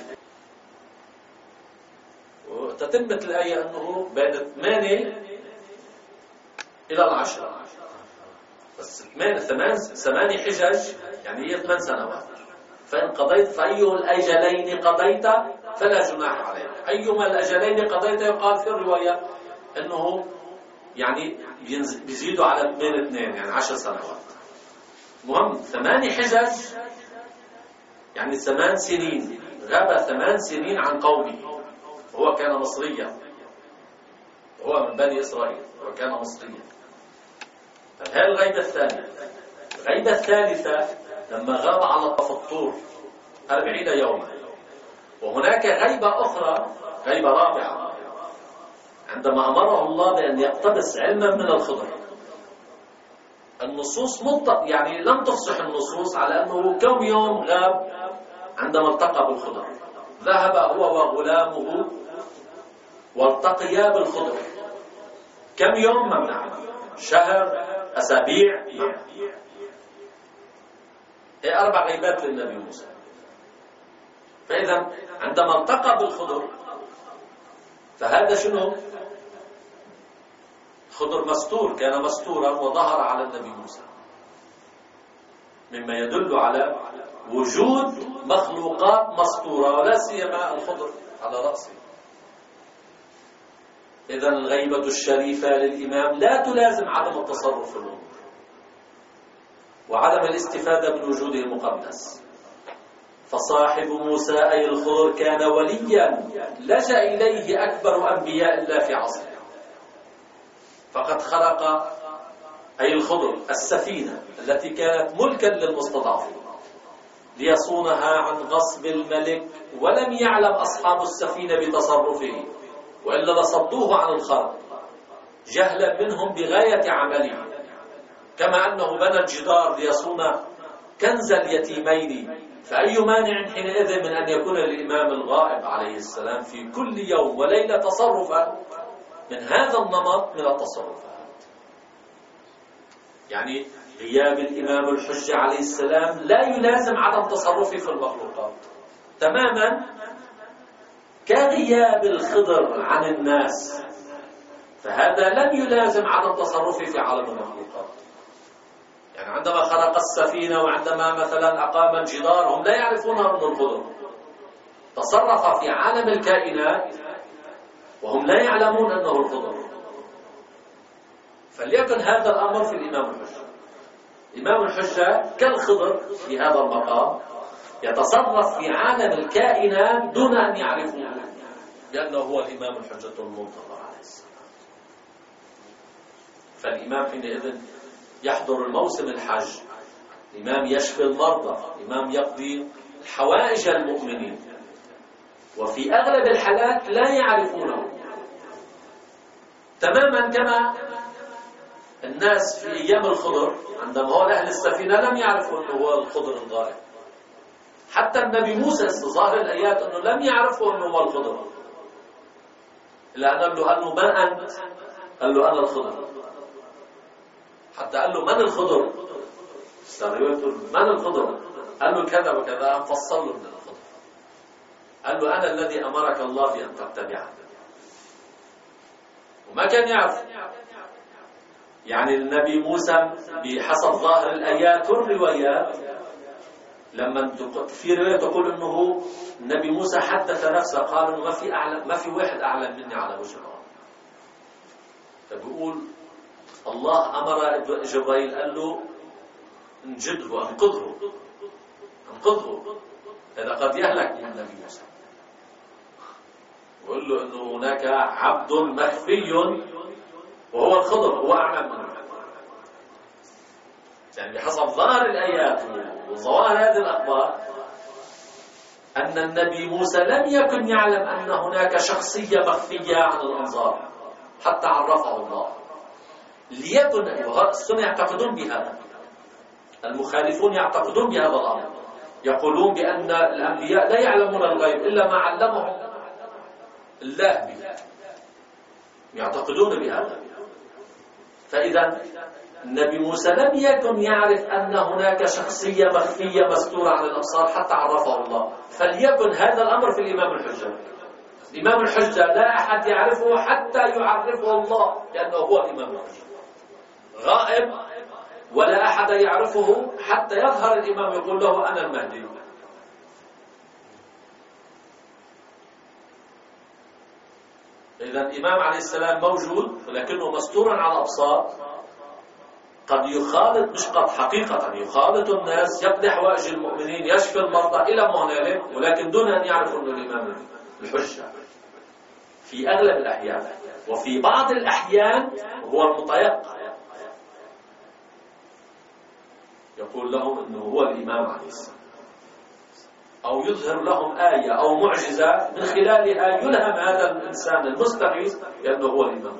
وتتمت الآية أنه بين ثمانية إلى العشرة، بس ثمان ثماني حجج يعني هي ثمان سنوات. فإن قضيت فأي الأجلين قضيت فلا جناح عليك. أيما الأجلين قضيت يقال في الرواية أنه يعني بيزيدوا على اثنين اثنين يعني عشر سنوات. مهم ثماني حجج يعني ثمان سنين. غاب ثمان سنين عن قومه. هو كان مصريا، هو من بني إسرائيل وكان مصريا. هذه الغيبة الثانية. الغيبة الثالثة لما غاب على الطور أربعين يوما. وهناك غيبة أخرى، غيبة رابعة، عندما أمره الله بأن يقتبس علما من الخضر. النصوص مطلق يعني لم تفصح النصوص على أنه كم يوم غاب عندما التقى بالخضر. ذهب هو وغلامه والتقيا بالخضر. كم يوم؟ ممنوع. شهر، أسابيع؟ هي أربع غيبات للنبي موسى. فإذا عندما التقى بالخضر فهذا شنو؟ خضر مستور، كان مستورا وظهر على النبي موسى، مما يدل على وجود مخلوقات مستورة ولا سيما الخضر على رأسه. إذا الغيبة الشريفة للإمام لا تلازم عدم التصرف في الأمور وعدم الاستفادة من وجوده المقدس. فصاحب موسى أي الخضر كان وليا لجأ إليه أكبر أنبياء الله في عصره، فقد خلق أي الخضر السفينة التي كانت ملكا للمستضعفين ليصونها عن غصب الملك، ولم يعلم أصحاب السفينة بتصرفه وإلا لصدوه عن الخرق جهلا منهم بغاية عمله. كما أنه بنى الجدار ليصون كنز اليتيمين، فأي مانع حينئذ من أن يكون الإمام الغائب عليه السلام في كل يوم وليلة تصرفا من هذا النمط من التصرفات؟ يعني غياب الإمام الحجة عليه السلام لا يلازم عدم تصرفه في المخلوقات تماما كغياب الخضر عن الناس، فهذا لم يلازم عدم تصرفه في عالم المخلوقات. يعني عندما خلق السفينة وعندما مثلا أقام الجدار هم لا يعرفونها من الخضر، تصرف في عالم الكائنات وهم لا يعلمون أنه الخضر. فليكن هذا الأمر في الإمام الحجة. الإمام الحجة كالخضر في هذا المقام يتصرف في عالم الكائنات دون أن يعرفوه، لأنه هو الإمام الحجة المنتظر عليه السلام. فالإمام حينئذ يحضر الموسم الحج، الإمام يشفي المرضى، الإمام يقضي حوائج المؤمنين، وفي أغلب الحالات لا يعرفونه تماما كما الناس في أيام الخضر عندما هو أهل السفينة لم يعرفوا أنه هو الخضر الغائب. حتى النبي موسى ظاهر الآيات أنه لم يعرفوا أنه هو الخضر، إلا أن قال له أنه من أنت؟ قال له أنا الخضر. حتى قال له من الخضر؟ من الخضر؟ قال له كذا وكذا، فصل له من الخضر. قال له أنا الذي أمرك الله بأن تتبعني. وما كان يعرف. يعني النبي موسى بحسب ظاهر الآيات والروايات، لما في رواية تقول أنه النبي موسى حدث نفسه قال أنه ما في أعلم ما في واحد أعلم مني على وجه الأرض. فبيقول الله أمر جبريل قال له انجده انقذه انقذه هذا قد يهلك من النبي موسى. وقال له أنه هناك عبد مخفي وهو الخضر، هو أعلم منه. يعني بحسب ظاهر الآيات وظواهر هذه الأخبار أن النبي موسى لم يكن يعلم أن هناك شخصية مخفية عن الأنظار حتى عرفه الله. ليكن السنة يعتقدون بهذا، المخالفون يعتقدون بهذا الأمر، يقولون بأن الأنبياء لا يعلمون الغيب إلا ما علمهم الله به، يعتقدون بهذا. فإذا النبي موسى لم يكن يعرف أن هناك شخصية مخفية مستورة عن الأبصار حتى عرفه الله. فليكن هذا الأمر في الإمام الحجة. الإمام الحجة لا أحد يعرفه حتى يعرفه الله، لأنه هو الإمام الحجة. غائب ولا أحد يعرفه حتى يظهر الإمام يقول له أنا المهدي. إذا الإمام عليه السلام موجود ولكنه مستور على الأبصار، قد يخالط، مش قد حقيقة يخالط الناس، يقضي حوائج المؤمنين، يشفي المرضى إلى ما هنالك، ولكن دون أن يعرفوا أنه الإمام الحجة في أغلب الأحيان. وفي بعض الأحيان هو المتيقن يقول لهم أنه هو الإمام عليه السلام. أو يظهر لهم آية أو معجزة من خلالها يلهم هذا الإنسان المستغيث بأنه هو الإمام.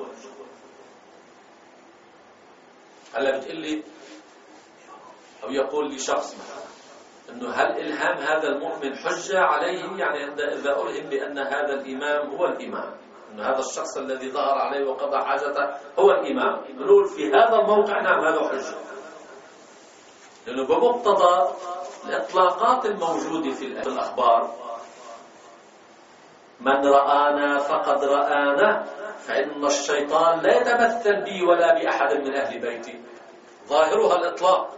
هلا بتقول لي أو يقول لي شخص مثلا أنه هل إلهام هذا المؤمن حجة عليه؟ يعني إذا ألهم بأن هذا الإمام هو الإمام، أن هذا الشخص الذي ظهر عليه وقضى حاجته هو الإمام، نقول في هذا الموقع نعم هذا حجة، لأنه بمقتضى الإطلاقات الموجودة في الأخبار من رآنا فقد رآنا، فإن الشيطان لا يتمثل بي ولا بأحد من أهل بيتي، ظاهرها الإطلاق.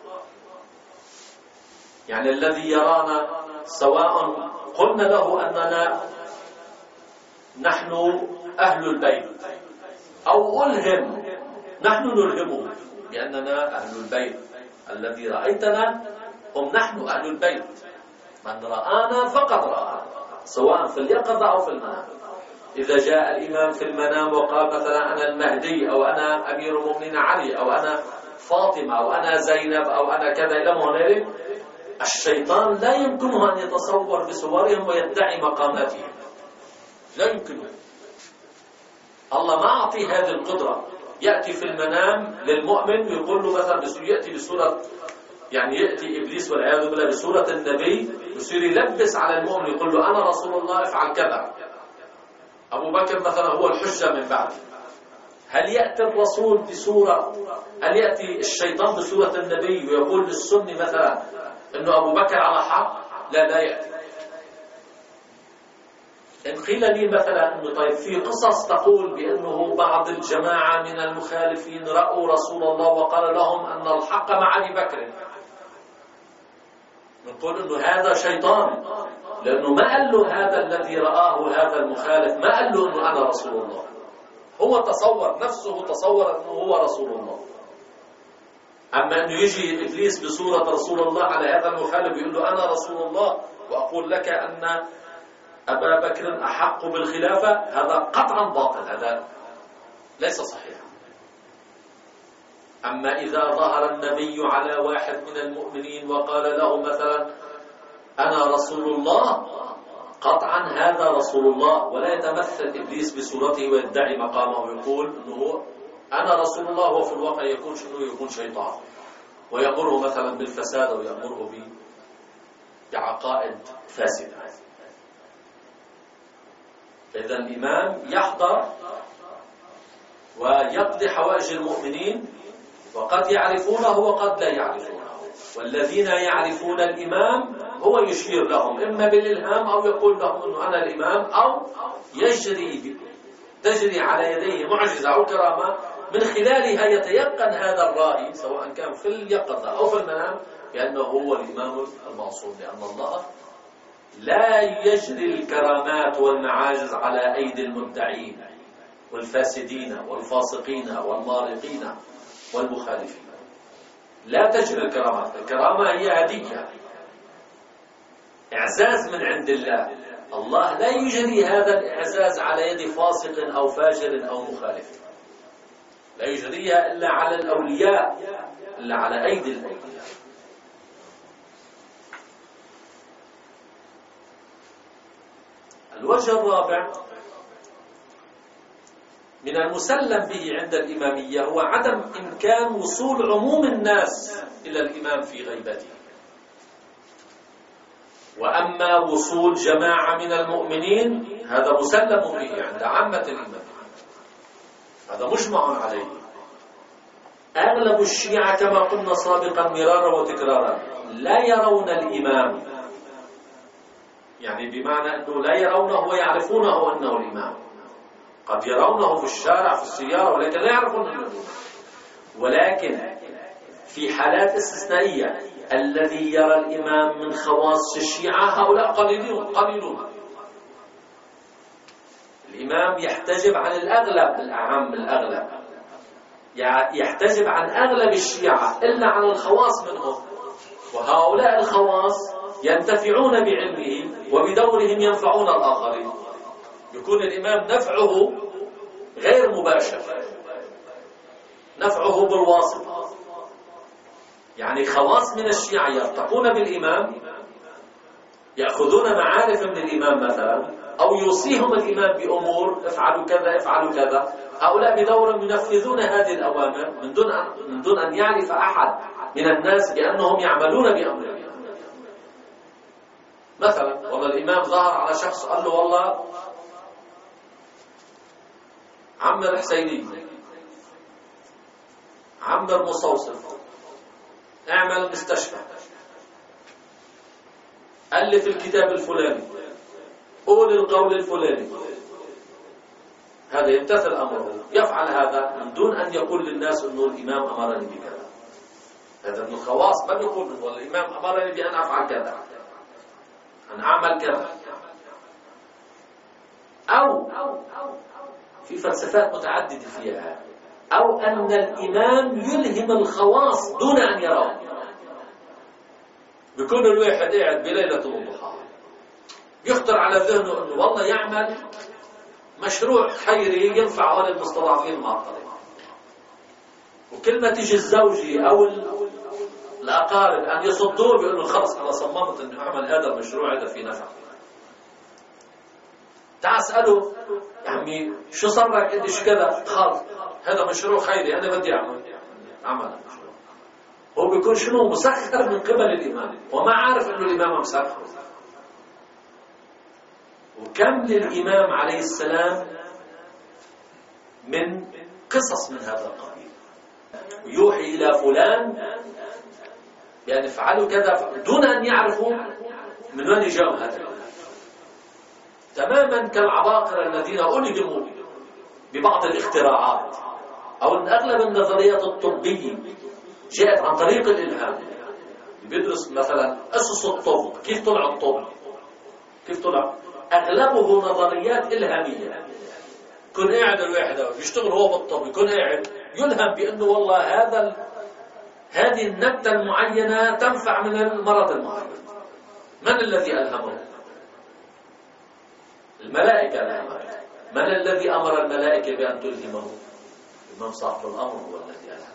يعني الذي يرانا سواء قلنا له أننا نحن أهل البيت أو ألهم، نحن نلهمه بأننا أهل البيت، الذي رأيتنا هم نحن أهل البيت، من رآنا فقد رآنا، سواء في اليقظة أو في المنام. إذا جاء الإمام في المنام وقال مثلا أنا المهدي أو أنا أمير المؤمنين علي أو أنا فاطمة أو أنا زينب أو أنا كذا إلى هنالك، الشيطان لا يمكنه أن يتصور بصورهم ويدعي مقاماتهم، لا يمكنه. الله ما أعطي هذه القدرة. يأتي في المنام للمؤمن ويقول له مثلا يأتي بصورة، يعني يأتي إبليس والعياذ بالله بصورة النبي يصير يلبس على المؤمن يقول له أنا رسول الله افعل كذا. أبو بكر مثلا هو الحجة من بعد. هل يأتي الرسول بصورة، هل يأتي الشيطان بصورة النبي ويقول للسني مثلا إنه أبو بكر على حق؟ لا لا يأتي. إن قيل لي مثلا إنه طيب في قصص تقول بأنه بعض الجماعة من المخالفين رأوا رسول الله وقال لهم أن الحق مع أبي بكر، نقول إنه هذا شيطان، لأنه ما قال له هذا الذي رآه هذا المخالف، ما قال له إنه أنا رسول الله، هو تصور نفسه، تصور أنه هو رسول الله. أما أنه يجي إبليس بصورة رسول الله على هذا المخالف يقول له أنا رسول الله وأقول لك أن أبا بكر أحق بالخلافة، هذا قطعا باطل، هذا ليس صحيح. أما إذا ظهر النبي على واحد من المؤمنين وقال له مثلا أنا رسول الله، قطعا هذا رسول الله، ولا يتمثل إبليس بصورته ويدعي مقامه ويقول أنه أنا رسول الله، وفي الواقع يكون شنو؟ يكون شيطان ويأمره مثلا بالفساد ويأمره بعقائد فاسدة. إذا الإمام يحضر ويقضي حوائج المؤمنين، وقد يعرفونه وقد لا يعرفونه، والذين يعرفون الإمام هو يشير لهم إما بالإلهام أو يقول لهم أنه أنا الإمام، أو يجري تجري على يديه معجزة أو كرامة من خلالها يتيقن هذا الرائي سواء كان في اليقظة أو في المنام بأنه هو الإمام المعصوم، لأن الله لا يجري الكرامات والمعاجز على أيدي المدعين والفاسدين والفاسقين والمارقين والمخالفين. لا تجري الكرامات، الكرامة هي هدية، إعزاز من عند الله. الله لا يجري هذا الإعزاز على يد فاسق أو فاجر أو مخالف، لا يجريها إلا على الأولياء، إلا على أيدي الأولياء. الوجه الرابع من المسلم به عند الإمامية هو عدم إمكان وصول عموم الناس إلى الإمام في غيبته، وأما وصول جماعة من المؤمنين هذا مسلم به عند عامة الإمام، هذا مجمع عليه. أغلب الشيعة كما قلنا سابقا مرارا وتكرارا لا يرون الإمام، يعني بمعنى أنه لا يرونه ويعرفونه أنه الإمام، قد يرونه في الشارع في السيارة ولكن لا يعرفون أنه الإمام. ولكن في حالات استثنائية الذي يرى الإمام من خواص الشيعة هؤلاء قليلون قليلون. الإمام يحتجب عن الأغلب، الأعم الأغلب يحتجب عن أغلب الشيعة إلا عن الخواص منهم، وهؤلاء الخواص ينتفعون بعلمه وبدورهم ينفعون الآخرين. يكون الإمام نفعه غير مباشر، نفعه بالواسطة. يعني خواص من الشيعة يرتقون بالإمام يأخذون معارف من الإمام مثلا، أو يوصيهم الإمام بأمور افعلوا كذا افعلوا كذا. هؤلاء بدورهم ينفذون هذه الأوامر من دون أن, من دون أن يعرف أحد من الناس بأنهم يعملون بأمر الإمام. مثلا والله الإمام ظهر على شخص قال له والله عمر حسيني، عمر مصوصف، اعمل مستشفى، ألف الكتاب الفلاني، قول القول الفلاني. هذا يمتثل أمره، يفعل هذا من دون أن يقول للناس أنه الإمام أمرني بكذا. هذا ابن الخواص ما بيقول أنه الإمام أمرني بأن أفعل كذا، أن أعمل كذا. أو في فلسفات متعددة فيها، أو أن الإمام يلهم الخواص دون أن يراه. بيكون الواحد قاعد بليلة الضحى يخطر على ذهنه أنه والله يعمل مشروع خيري ينفع هؤلاء المستضعفين المعطلين، وكل ما تيجي الزوجي أو الأقارب أن يصدوه بيقولوا خلص أنا صممت أن أعمل هذا المشروع، هذا في نفع. تعال اسأله يا عمي شو صار لك انت شو كذا؟ خلص هذا مشروع خيري أنا بدي أعمل عمل المشروع. هو بيكون شنو؟ مسخر من قبل الإمام وما عارف أنه الإمام مسخر. وكم للإمام عليه السلام من قصص من هذا القبيل، ويوحي إلى فلان بأن افعلوا كذا دون أن يعرفوا من وين جاءوا هذا الأمر. تماما كالعباقرة الذين ألهموا ببعض الاختراعات، أو أن أغلب النظريات الطبية جاءت عن طريق الإلهام. بيدرس مثلا أسس الطب، كيف طلع الطب، كيف طلع، أغلبه نظريات إلهامية. يكون قاعد الواحد بيشتغل هو بالطب، يكون قاعد يلهم بأنه والله هذا هذه النبتة المعينة تنفع من المرض المعين. من الذي ألهمه؟ الملائكة ألهمه. من الذي أمر الملائكة بأن تلهمه؟ الإمام صاحب الأمر هو الذي ألهمه.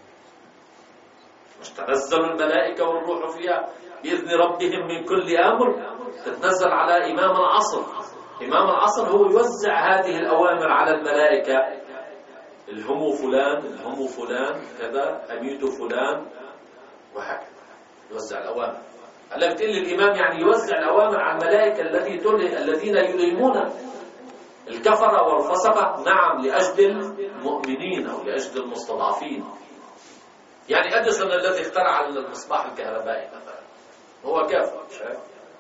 مش تنزل الملائكة والروح فيها بإذن ربهم من كل أمر، تتنزل على إمام العصر. إمام العصر هو يوزع هذه الأوامر على الملائكة، الهموا فلان، الهموا فلان كذا، أميتوا فلان، وهكذا يوزع الأوامر. هلا بتقول الإمام يعني يوزع الأوامر على الملائكة الذي الذين يلهمون الكفرة والفسقة؟ نعم، لأجل المؤمنين أو لأجل المستضعفين. يعني أديسون الذي اخترع المصباح الكهربائي مثلا هو كافر، شايف؟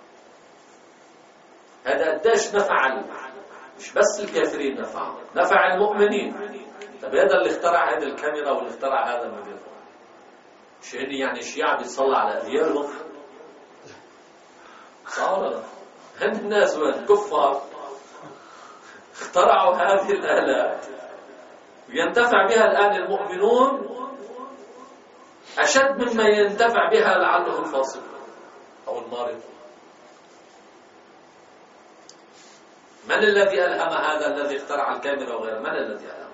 هذا قديش نفع، مش بس الكافرين نفع، نفع المؤمنين. طب هذا اللي اخترع هذه الكاميرا واللي اخترع هذا الميكروفون، مش هني يعني شيعة بيتصلى على أذيالهم؟ صار هند الناس وين كفار اخترعوا هذه الآلات وينتفع بها الآن المؤمنون أشد مما ينتفع بها لعله الفاسق أو المارد. من الذي ألهم هذا الذي اخترع الكاميرا وغيره؟ من الذي ألهم؟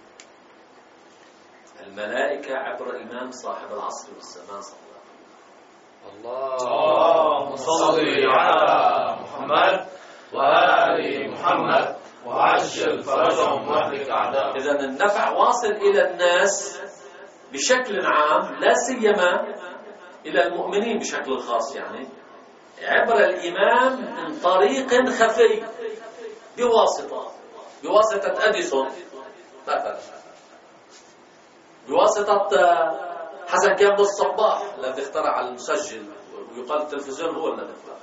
الملائكة عبر إمام صاحب العصر والزمان صلى الله عليه وسلم. اللهم صل على محمد وآل محمد وعجل فرجهم واهلك أعداءهم. إذن النفع واصل إلى الناس بشكل عام، لا سيما إلى المؤمنين بشكل خاص، يعني عبر الإمام من طريق خفي بواسطة بواسطة أديسون مثلا، بواسطة حسن كامل الصباح الذي اخترع المسجل، ويقال التلفزيون هو الذي اخترع.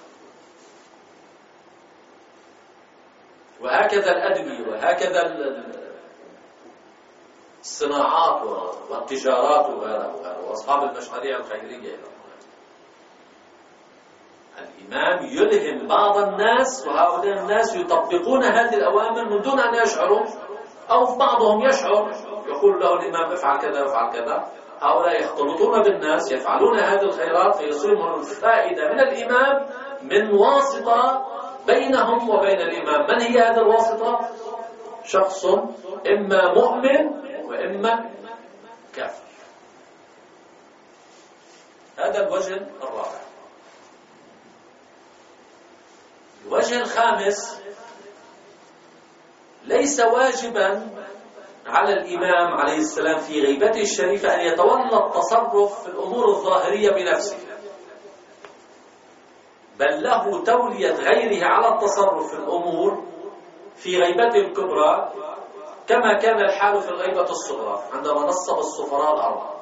وهكذا الأدوية، وهكذا الصناعات والتجارات وغيرها، وأصحاب المشاريع الخيرية. الإمام يلهم بعض الناس، وهؤلاء الناس يطبقون هذه الأوامر من دون أن يشعروا، أو بعضهم يشعر يقول له الإمام افعل كذا افعل كذا. هؤلاء يختلطون بالناس يفعلون هذه الخيرات فيصيبهم الفائدة من الإمام من واسطة بينهم وبين الإمام. من هي هذا الواسطة؟ شخص إما مؤمن وإما كافر. هذا الوجه الرابع. الوجه الخامس ليس واجبا على الإمام عليه السلام في غيبته الشريفة أن يتولى التصرف في الأمور الظاهرية بنفسه، بل له تولية غيره على التصرف في الأمور في غيبته الكبرى، كما كان الحال في الغيبة الصغرى عندما نصب السفراء الأربعة.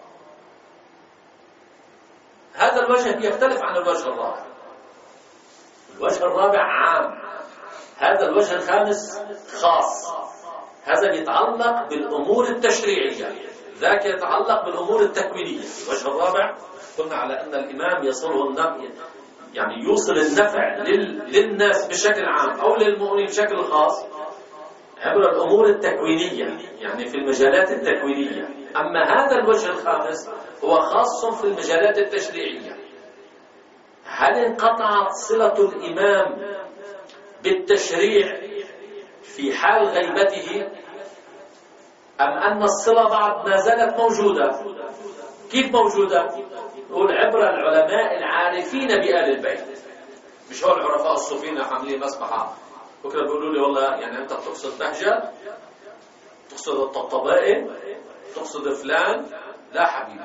هذا الوجه يختلف عن الوجه الرابع. الوجه الرابع عام، هذا الوجه الخامس خاص. هذا يتعلق بالأمور التشريعية، ذاك يتعلق بالأمور التكوينية. الوجه الرابع قلنا على أن الإمام يصله النفع، يعني يوصل النفع للناس بشكل عام أو للمؤمن بشكل خاص عبر الأمور التكوينية، يعني في المجالات التكوينية. أما هذا الوجه الخامس هو خاص في المجالات التشريعية. هل انقطعت صلة الإمام بالتشريع في حال غيبته، أم أن الصلة بعد ما زالت موجودة؟ كيف موجودة؟ نقول عبر العلماء العارفين بآل البيت، مش هو العرفاء الصوفيين عاملين مسبحة بكرة بيقولوا لي والله يعني أنت بتقصد بهجة، تقصد الطبطبائي، تقصد فلان. لا حبيبي،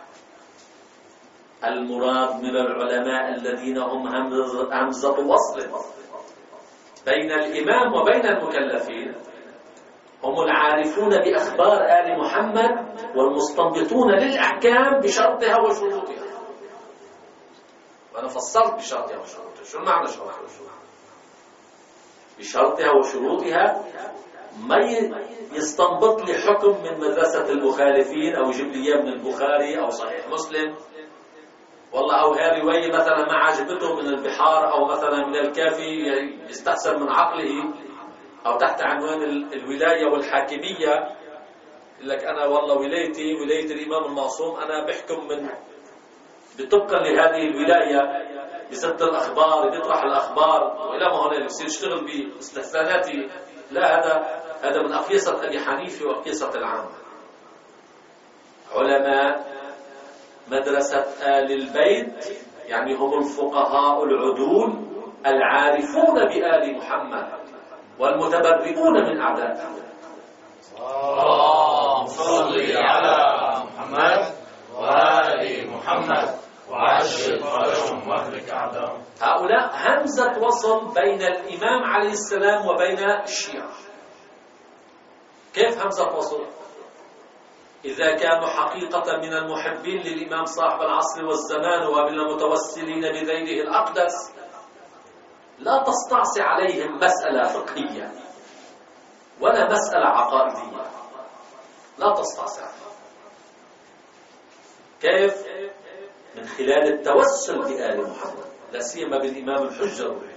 المراد من العلماء الذين هم همزة وصل بين الإمام وبين المكلفين، هم العارفون بأخبار آل محمد والمستنبطون للأحكام بشرطها وشروطها. وأنا فصلت بشرطها وشروطها. شو معنى شرطها وشروطها؟ بشرطها وشروطها ما يستنبط لي حكم من مدرسة المخالفين أو يجيب لي إياه من البخاري أو صحيح مسلم، والله أو هذه رواية مثلا ما عجبته من البحار أو مثلا من الكافي يستحسن من عقله، أو تحت عنوان الولاية والحاكمية يقول لك أنا والله ولايتي ولاية الإمام المعصوم، أنا بحكم من بطبقا لهذه الولاية بسد الأخبار، بيطرح الأخبار وإلى ما هنا يصير يشتغل باستحساناتي. لا، هذا هذا من أقيسة أبي حنيفة وأقيسة العامة. علماء مدرسة آل البيت يعني هم الفقهاء العدول العارفون بآل محمد والمتبرئون من أعدائهم. اللهم صل على محمد وآل محمد وعجل فرجهم واهلك أعداءهم. هؤلاء همزة وصل بين الإمام عليه السلام وبين الشيعة. كيف همزة وصل؟ إذا كانوا حقيقة من المحبين للإمام صاحب العصر والزمان ومن المتوسلين بذيله الأقدس لا تستعصي عليهم مسألة فقهية ولا مسألة عقائدية، لا تستعصي عليهم. كيف؟ من خلال التوسل بآل محمد، لا سيما بالإمام الحجة الوحيد،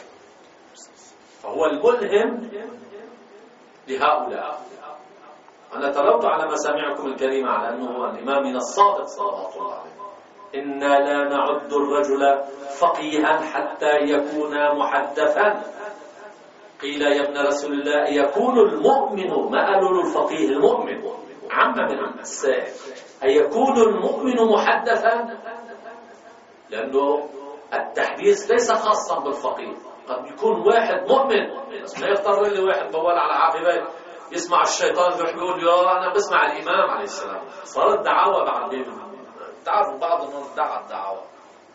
فهو الملهم لهؤلاء. أنا تلوت على مسامعكم الكريمة على أنه الإمام الصادق صلوات الله عليه: إنا لا نعد الرجل فقيها حتى يكون محدثا. قيل يا ابن رسول الله يكون المؤمن، ما قالوا الفقيه، المؤمن عم من السائل، أيكون المؤمن محدثا؟ لأنه التحديث ليس خاصا بالفقيه، قد يكون واحد مؤمن بس ما يضطر لي واحد بوال على عقبيه يسمع الشيطان يروح بيقول يا أنا بسمع الإمام عليه السلام. صارت دعوة بعد بيهم، تعرفوا بعض الناس دعا الدعوة.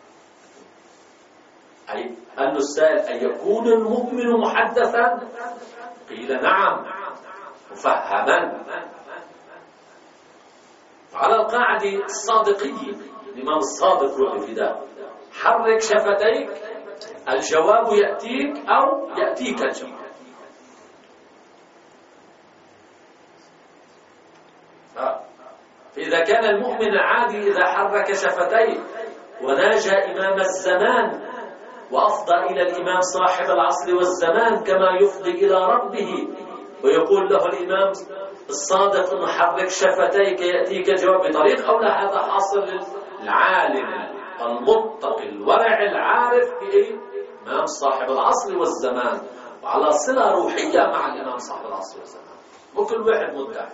أي أن السائل أن يكون المؤمن محدثا؟ قيل نعم مفهما. على القاعدة الصادقية الإمام الصادق روح الفداء: حرك شفتيك الجواب يأتيك أو يأتيك الجواب. فإذا كان المؤمن عادي إذا حرك شفتيه وناجى إمام الزمان وأفضى إلى الإمام صاحب العصر والزمان كما يفضي إلى ربه، ويقول له الإمام الصادق أنه حرك شفتيك يأتيك جواب بطريق أو لا، هذا حاصل للعالم المتقي الورع العارف بإمام صاحب العصر والزمان وعلى صلة روحية مع الإمام صاحب العصر والزمان. وكل واحد مدعي.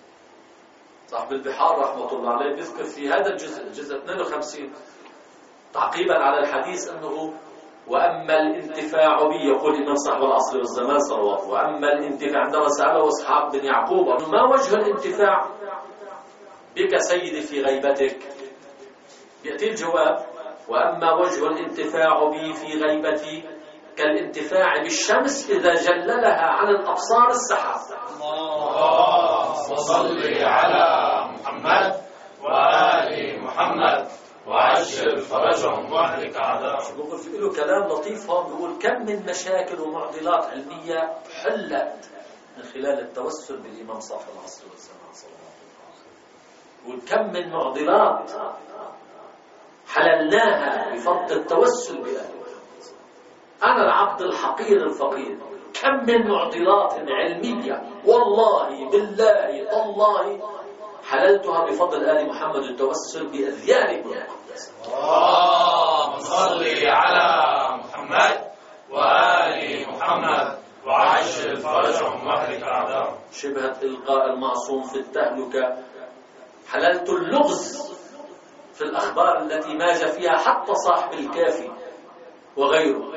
صاحب البحار رحمة الله عليه بيذكر في هذا الجزء، الجزء اثنين وخمسين، تعقيبا على الحديث أنه وأما الانتفاع بي، يقول الإمام صاحب العصر والزمان صلوات، وأما الانتفاع عندما سأله أصحاب بن يعقوب ما وجه الانتفاع بك سيدي في غيبتك، يأتي الجواب وأما وجه الانتفاع بي في غيبتي كالانتفاع بالشمس إذا جللها عن الأبصار السحاب. اللهم صل على محمد وآل محمد وعجل فرجهم واهلك أعداءهم. بقول في له كلام لطيف هون، بيقول كم من مشاكل ومعضلات علمية حلت من خلال التوسل بالإمام صاحب العصر والزمان صلى الله عليه وسلم. بيقول كم من معضلات حللناها بفضل التوسل بآل محمد. أنا العبد الحقير الفقير، كم من معضلات علمية والله بالله والله حللتها بفضل آل محمد التوسل بأذيال المقدس. اللهم صل على محمد وآل محمد وعجل فرجهم واهلك أعداءهم. شبهة إلقاء المعصوم في التهلكة، حللت اللغز في الأخبار التي ماج فيها حتى صاحب الكافي وغيره.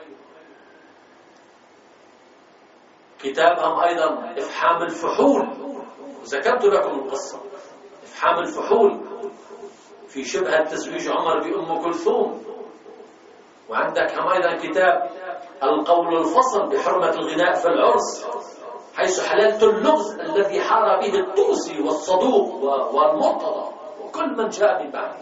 كتابهم أيضا إفحام الفحول، ذكرت لكم القصة، إفحام الفحول في شبهة تزويج عمر بأم كلثوم. وعندك هم أيضا كتاب القول الفصل بحرمة الغناء في العرس، حيث حللت اللغز الذي حار به الطوسي والصدوق والمرتضى وكل من جاء من بعده،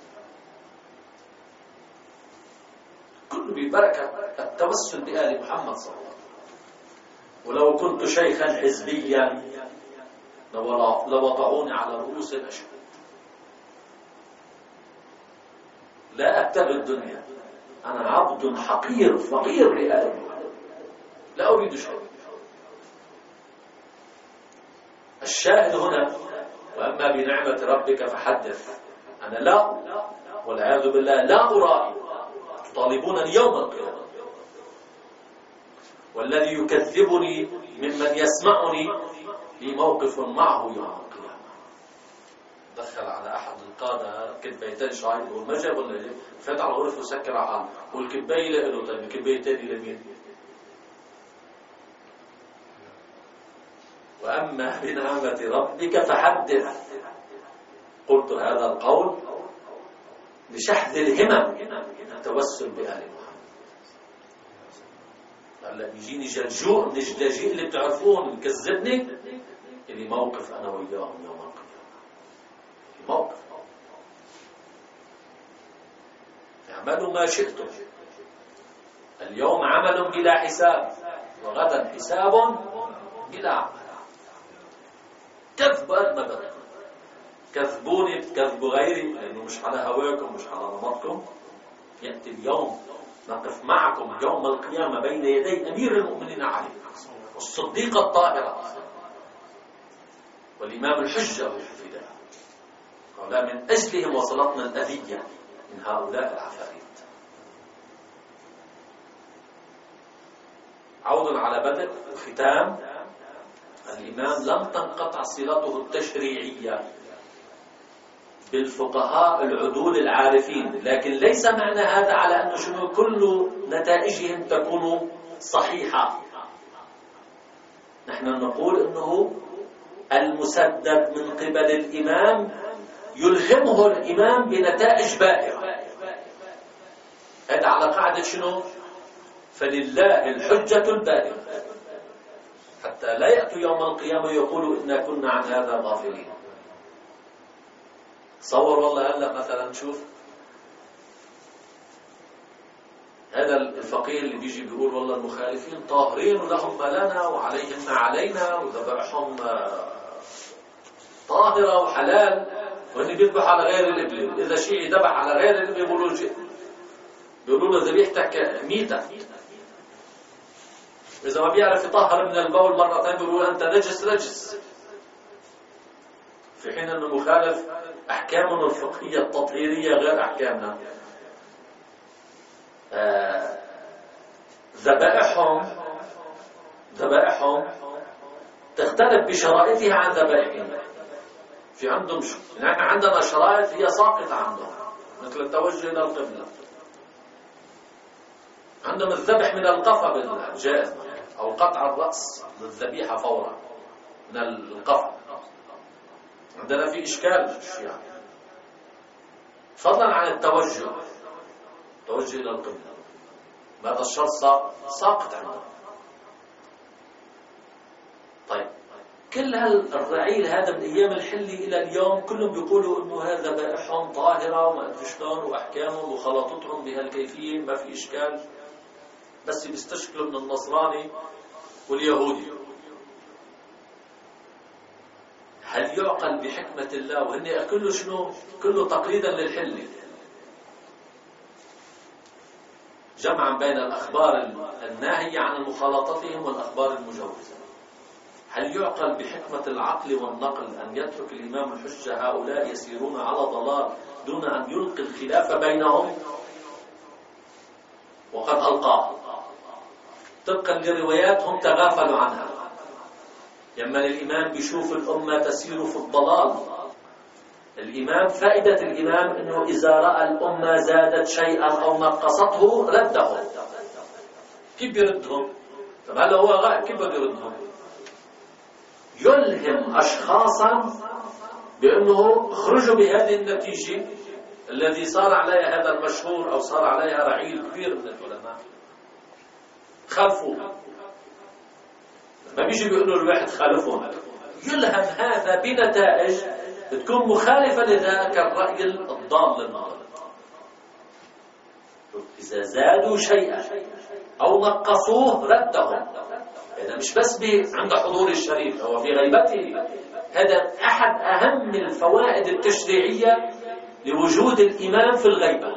كل ببركة التوسل بآل محمد صلى الله عليه وسلم. ولو كنت شيخا حزبيا لوضعوني على رؤوس الأشهر. لا أبتغي الدنيا، أنا عبد حقير فقير لآل محمد، لا أريد شيء. الشاهد هنا وأما بنعمة ربك فحدث. أنا لا والعياذ بالله لا أرائي، تطالبونني يوم القيامة، والذي يكذبني ممن يسمعني لي موقف معه يوم القيامة. دخل على أحد القادة كبيتين شاهد والمجاب ولا يجب فتح على الغرفة وسكر على حاله والكباية له. طيب الكبايتين لمين؟ وأما بنعمة ربك فحدث. قلت هذا القول لشحذ الهمم التوسل بآل محمد. هلا بيجيني جلجوع من الجلاجيل اللي بتعرفون مكذبني، اللي موقف أنا وياهم يوم القيامة. موقف اعملوا ما شئتم، اليوم عمل بلا حساب وغدا حساب بلا عمل. كذب قد ما بدكم، كذبوني بتكذبوا غيري لأنه مش على هواكم مش على نمطكم. يأتي اليوم نقف معكم يوم القيامة بين يدي أمير المؤمنين علي والصديقة الطاهرة والإمام الحجة والفداء. قال من أجلهم وصلتنا الأذية من هؤلاء العفاريت. عود على بدء الختام، الإمام لم تنقطع صلته التشريعية بالفقهاء العدول العارفين، لكن ليس معنى هذا على أنه شنو كل نتائجهم تكون صحيحة. نحن نقول أنه المسدد من قبل الإمام يلهمه الإمام بنتائج باهرة. هذا على قاعدة شنو؟ فلله الحجة البالغة، حتى لا يأتوا يوم القيامة يقولوا إنا كنا عن هذا غافلين. تصور والله هلا مثلا شوف هذا الفقيه اللي بيجي بيقول والله المخالفين طاهرين ولهم ما لنا وعليهم ما علينا وذبحهم طاهرة وحلال، وإن بيذبح على غير الإبل. إذا شيء ذبح على غير الإبل بيقولوا بيقولوا له ذبيحتك ميتة. إذا ما بيعرف يطهر من البول مرتين بيقولوا أنت نجس نجس، في حين أن المخالف أحكامنا الفقهية التطهيرية غير أحكامنا. ذبائحهم ذبائحهم تختلف بشرائطها عن ذبائحنا. في عندهم نحن عندنا شرائط هي ساقطة عندهم، مثل التوجه إلى القبلة. عندهم الذبح من القفا بالجائز، أو قطع الرأس للذبيحة فورا من القفا. عندنا في إشكال الشيعة، فضلا عن التوجه التوجه إلى القبلة، هذا الشرط ساقط عندهم. طيب كل هالرعيل هذا من أيام الحلي إلى اليوم كلهم بيقولوا إنه هذا ذبائحهم طاهرة وما أدري شلون وأحكامهم وخلطتهم بهالكيفية ما في إشكال، بس بيستشكلوا من النصراني واليهودي. هل يعقل بحكمة الله وهن كله شنو؟ كله تقليدا للحلي، جمعا بين الأخبار الناهية عن مخالطتهم والأخبار المجوزة. هل يعقل بحكمة العقل والنقل أن يترك الإمام الحجة هؤلاء يسيرون على ضلال دون أن يلقي الخلاف بينهم؟ وقد ألقاه طبقا لرواياتهم تغافلوا عنها. لما الإمام بيشوف الأمة تسير في الضلال، الإمام فائدة الإمام أنه إذا رأى الأمة زادت شيئا أو نقصته رده. كيف بيردهم؟ طب هذا هو غائب، كيف بده يردهم؟ يلهم أشخاصا بأنه خرجوا بهذه النتيجة الذي صار عليها هذا المشهور أو صار عليها رعيل كبير من العلماء، خالفوا. ما بيجي بيقولوا الواحد خالفهم، يلهم هذا بنتائج بتكون مخالفة لذاك الرأي الضال للنظر. إذا زادوا شيئا أو نقصوه ردهم. هذا مش بس عند حضور الشريف أو في غيبته، هذا أحد أهم الفوائد التشريعية لوجود الإمام في الغيبة.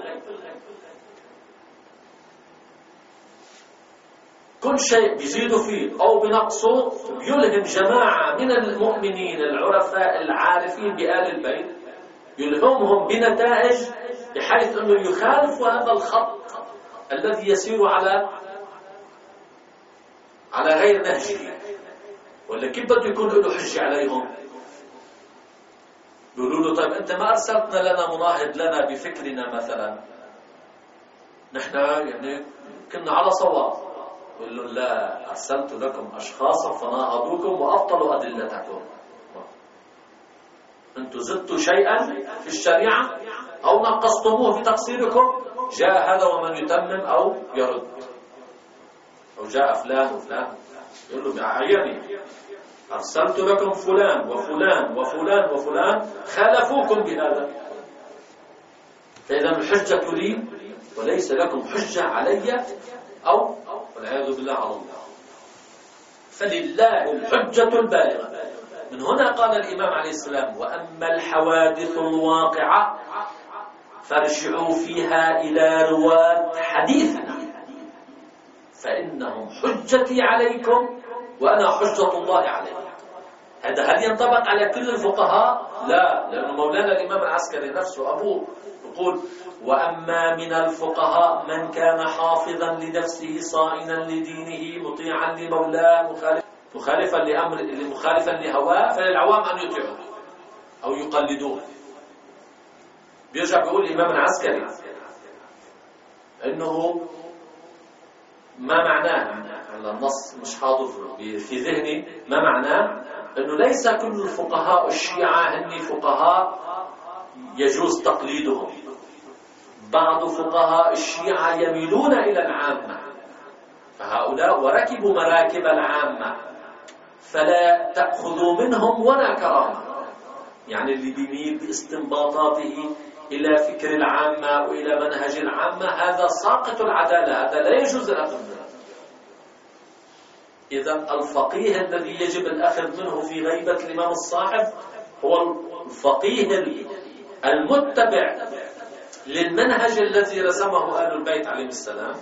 كل شيء بيزيدوا فيه أو بنقصه يلهم جماعة من المؤمنين العرفاء العارفين بآل البيت، يلهمهم بنتائج بحيث أنه يخالفوا هذا الخط الذي يسير على على غير نهجه. ولا كيف بده يكون له حجة عليهم؟ يقولوا له طيب أنت ما أرسلتنا لنا مناهض لنا بفكرنا مثلا، نحن يعني كنا على صواب. يقول له لا، أرسلت لكم أشخاصا فناهضوكم وأبطلوا أدلتكم. أنتم زدتوا شيئا في الشريعة أو نقصتموه في تقصيركم، جاء هذا ومن يتمم أو يرد، أو جاء فلان وفلان يقول له بعيني أرسلت لكم فلان وفلان وفلان وفلان خالفوكم بهذا، فإذا الحجة لي وليس لكم حجة علي، أو والعياذ بالله على الله. فلله الحجة البالغة. من هنا قال الإمام عليه السلام: وأما الحوادث الواقعة فارجعوا فيها إلى رواة حديثنا فإنهم حجتي عليكم وأنا حجة الله عليكم. هذا هل ينطبق على كل الفقهاء؟ لا، لأن مولانا الإمام العسكري نفسه أبوه يقول: وأما من الفقهاء من كان حافظا لنفسه صائنا لدينه مطيعا لمولاه مخالفا لأمر مخالفا لهواه فللعوام أن يطيعوه أو يقلدوه. بيرجع بيقول الإمام العسكري إنه ما معناه، النص مش حاضر في ذهني، ما معناه إنه ليس كل الفقهاء الشيعة هن فقهاء يجوز تقليدهم. بعض فقهاء الشيعة يميلون إلى العامة، فهؤلاء وركبوا مراكب العامة فلا تأخذوا منهم ولا كرامة. يعني اللي بيميل باستنباطاته إلى فكر العامة وإلى منهج العامة هذا ساقط العدالة، هذا لا يجوز الأخذ منه. إذن الفقيه الذي يجب الأخذ منه في غيبة الإمام الصاحب هو الفقيه المتبع للمنهج الذي رسمه آل البيت عليهم السلام،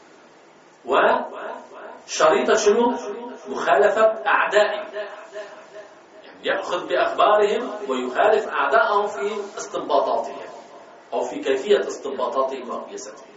وشريطة شنو؟ مخالفة أعدائه، يعني يأخذ بأخبارهم ويخالف أعدائهم في استنباطاتهم أو في كيفية استنباطاتهم وقياستهم.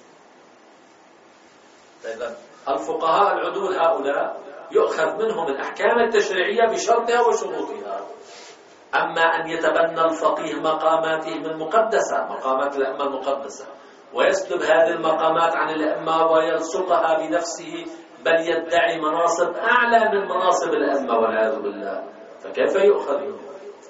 إذن الفقهاء العدول هؤلاء يؤخذ منهم الأحكام التشريعية بشرطها وشروطها، أما أن يتبنى الفقيه مقاماتهم المقدسة، مقامات الأئمة المقدسة، ويسلب هذه المقامات عن الأئمة ويلصقها بنفسه، بل يدعي مناصب أعلى من مناصب الأئمة والعياذ بالله، فكيف يؤخذ منه؟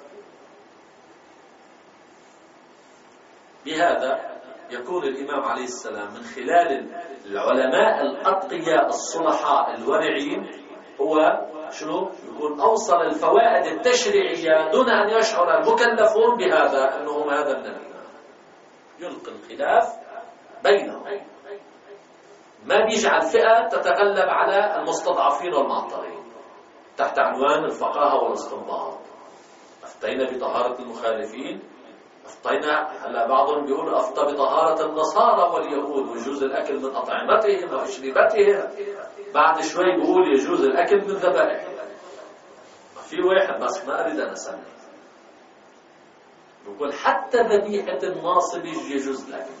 بهذا يكون الإمام عليه السلام من خلال العلماء الأتقياء الصلحاء الورعين هو شنو؟ يكون أوصل الفوائد التشريعية دون أن يشعر المكلفون بهذا أنهم هذا من الإمام، يلقي الخلاف بينهم، ما بيجعل فئة تتغلب على المستضعفين والمعطلين تحت عنوان الفقاهة والاستنباط. أفتينا بطهارة المخالفين، أفطينا، هلا بعضهم بيقول أفطى بطهارة النصارى واليهود ويجوز الأكل من أطعمتهم وأشربتهم، بعد شوي بيقول يجوز الأكل من ذبائحهم. ما في واحد بس ما أريد أن أسمي بيقول حتى ذبيحة الناصب يجوز الأكل.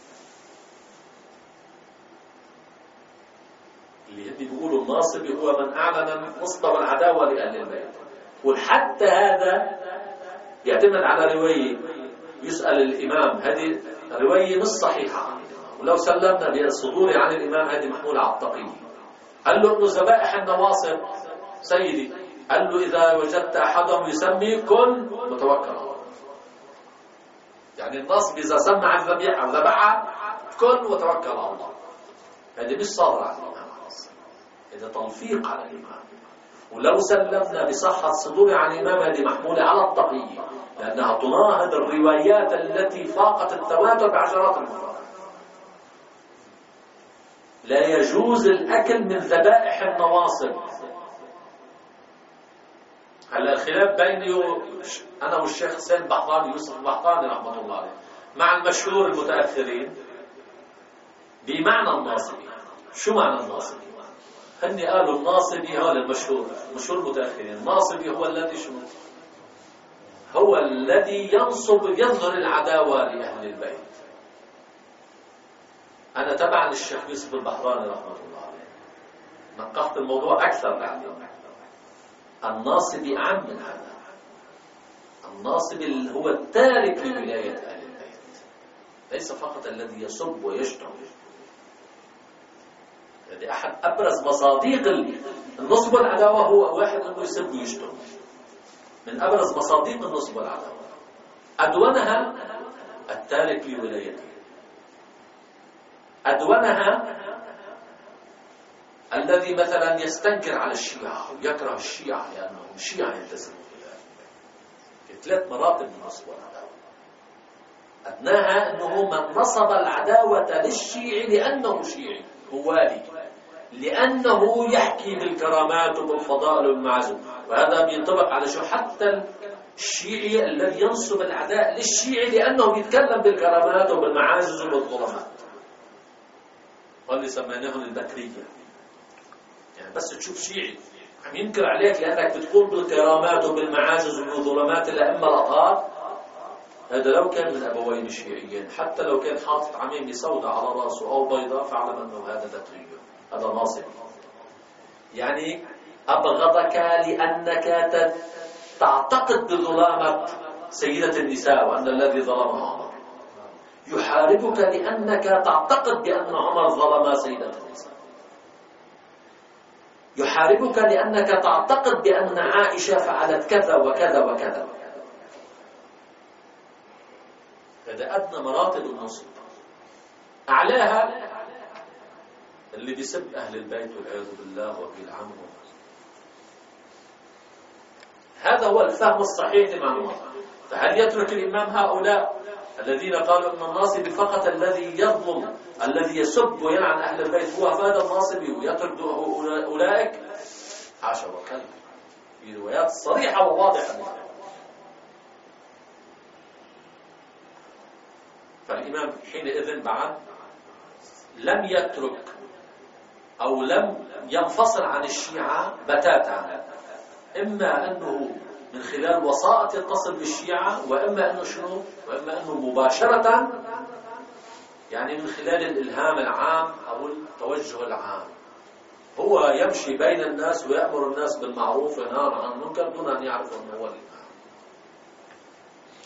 اللي هدي بيقولوا الناصبي هو من أعلن مصدر العداوة لأهل البيت، وحتى هذا يعتمد على رواية يسأل الإمام، هذه رواية مش صحيحة عن الإمام، ولو سلمنا بالصدور عن الإمام هذه محمولة على التقي. قال له إنه ذبائح النواصب سيدي، قال له إذا وجدت أحدهم يسمي كن متوكل على الله. يعني النصب إذا سمع الذبيحة وذبحها كن وتوكل على الله، هذه مش صادرة عن الإمام، هذا تلفيق على الإمام. ولو سلمنا بصحة صدور عن الإمام هذه محمولة على التقي، لأنها تناهض الروايات التي فاقت التواتر بعشرات المرات. لا يجوز الأكل من ذبائح النواصب. هلا الخلاف بيني و... أنا والشيخ حسين البحراني يوسف البحراني رحمة الله عليه مع المشهور المتأخرين بمعنى الناصبي. شو معنى الناصبي؟ هني قالوا الناصبي هو المشهور مشهور المتأخرين، الناصبي هو الذي شنو؟ هو الذي ينصب يظهر العداوة لأهل البيت. أنا تبع الشيخ يوسف البحراني رحمة الله عليه نقحت الموضوع أكثر بعد. الناصبي أعم من هذا. الناصبي هو التارك لولاية أهل البيت، ليس فقط الذي يسب ويشتم. هذه أحد أبرز مصادق النصب والعداوة، هو واحد أنه يسب ويشتم، من أبرز مصادق النصب والعداوة. أدونها التارك لولايته، أدونها الذي مثلا يستنكر على الشيعة ويكره الشيعة لأنهم الشيعة يلتزمون بذلك. في ثلاث مراتب من النصب والعداوة. أدناها أنه من نصب العداوة للشيعي لأنه شيعي هو والي، لأنه يحكي بالكرامات وبالفضائل والمعزو، وهذا بينطبق على شو؟ حتى الشيعي الذي ينصب العداء للشيعي لأنه يتكلم بالكرامات وبالمعاجز وبالظلمات، واللي سميناهم البكرية. يعني بس تشوف شيعي عم ينكر عليك لأنك بتقول بالكرامات وبالمعاجز وبالظلمات الأئمة الأطهار، هذا لو كان من أبوين الشيعيين، حتى لو كان حاطط عميمة سوداء على رأسه أو بيضاء، فاعلم أنه هذا بكري، هذا ناصب. يعني أبغضك لأنك تعتقد بظلامة سيدة النساء وأن الذي ظلمها عمر، يحاربك لأنك تعتقد بأن عمر ظلم سيدة النساء، يحاربك لأنك تعتقد بأن عائشة فعلت كذا وكذا وكذا. هذا أدنى مراتب النصب. أعلاها اللي بيسب أهل البيت والعياذ بالله وكيل عنهم. هذا هو الفهم الصحيح لمعنى. فهل يترك الإمام هؤلاء الذين قالوا أن الناصبي فقط الذي يظلم الذي يسب ويلعن أهل البيت هو هذا الناصبي ويترك أولئك؟ حاشا وكلا، في روايات صريحة وواضحة. فالإمام حينئذ بعد لم يترك أو لم ينفصل عن الشيعة بتاتا، إما أنه من خلال وسائط يتصل بالشيعة، وإما أنه شنو؟ وإما أنه مباشرة، يعني من خلال الإلهام العام أو التوجه العام. هو يمشي بين الناس ويأمر الناس بالمعروف وينهى عن المنكر دون أن يعرف أنه هو الإمام.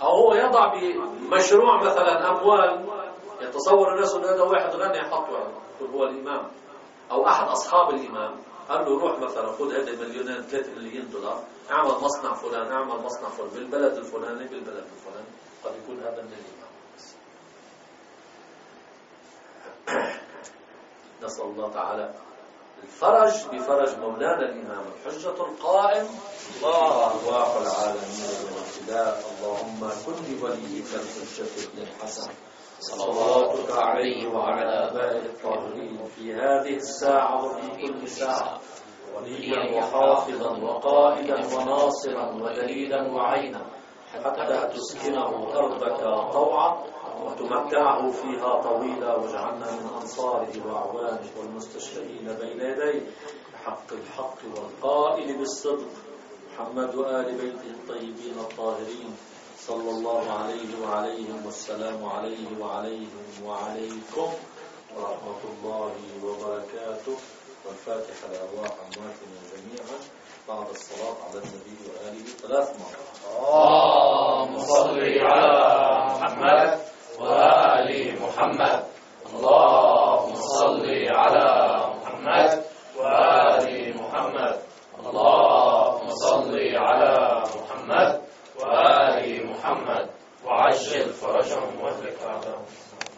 أو هو يضع بمشروع مثلا أموال، يتصور الناس أن هذا واحد غني يحطه يقول هو الإمام، أو أحد أصحاب الإمام قال له روح مثلا خذ هذه مليونين ثلاثة مليون دولار اعمل مصنع فلان اعمل مصنع فلان بالبلد الفلاني بالبلد الفلاني، قد يكون هذا من الإمام. نسأل الله تعالى الفرج بفرج مولانا الإمام الحجة القائم الله أرواح العالمين والابتلاء. اللهم كن لوليك الحجة بن الحسن صلواتك عليه وعلى آبائه الطاهرين في هذه الساعة وفي كل ساعة وليا وحافظا وقائدا وناصرا ودليلا وعينا، حتى تسكنه أرضك طوعا وتمتعه فيها طويلا، واجعلنا من أنصاره وأعوانه والمستشفعين بين يديه بحق الحق والقائل بالصدق محمد وآل بيته الطيبين الطاهرين صلى الله عليه وعليهم والسلام عليه وعليهم وعليكم ورحمة الله وبركاته. والفاتحة لأرواح أمواتنا جميعا بعد الصلاة على النبي وآله ثلاث مرات. اللهم صل على محمد وآل محمد. اللهم صل على محمد وآل محمد. اللهم صل على محمد وآل محمد وعجل فرجهم واهلك أعداءهم.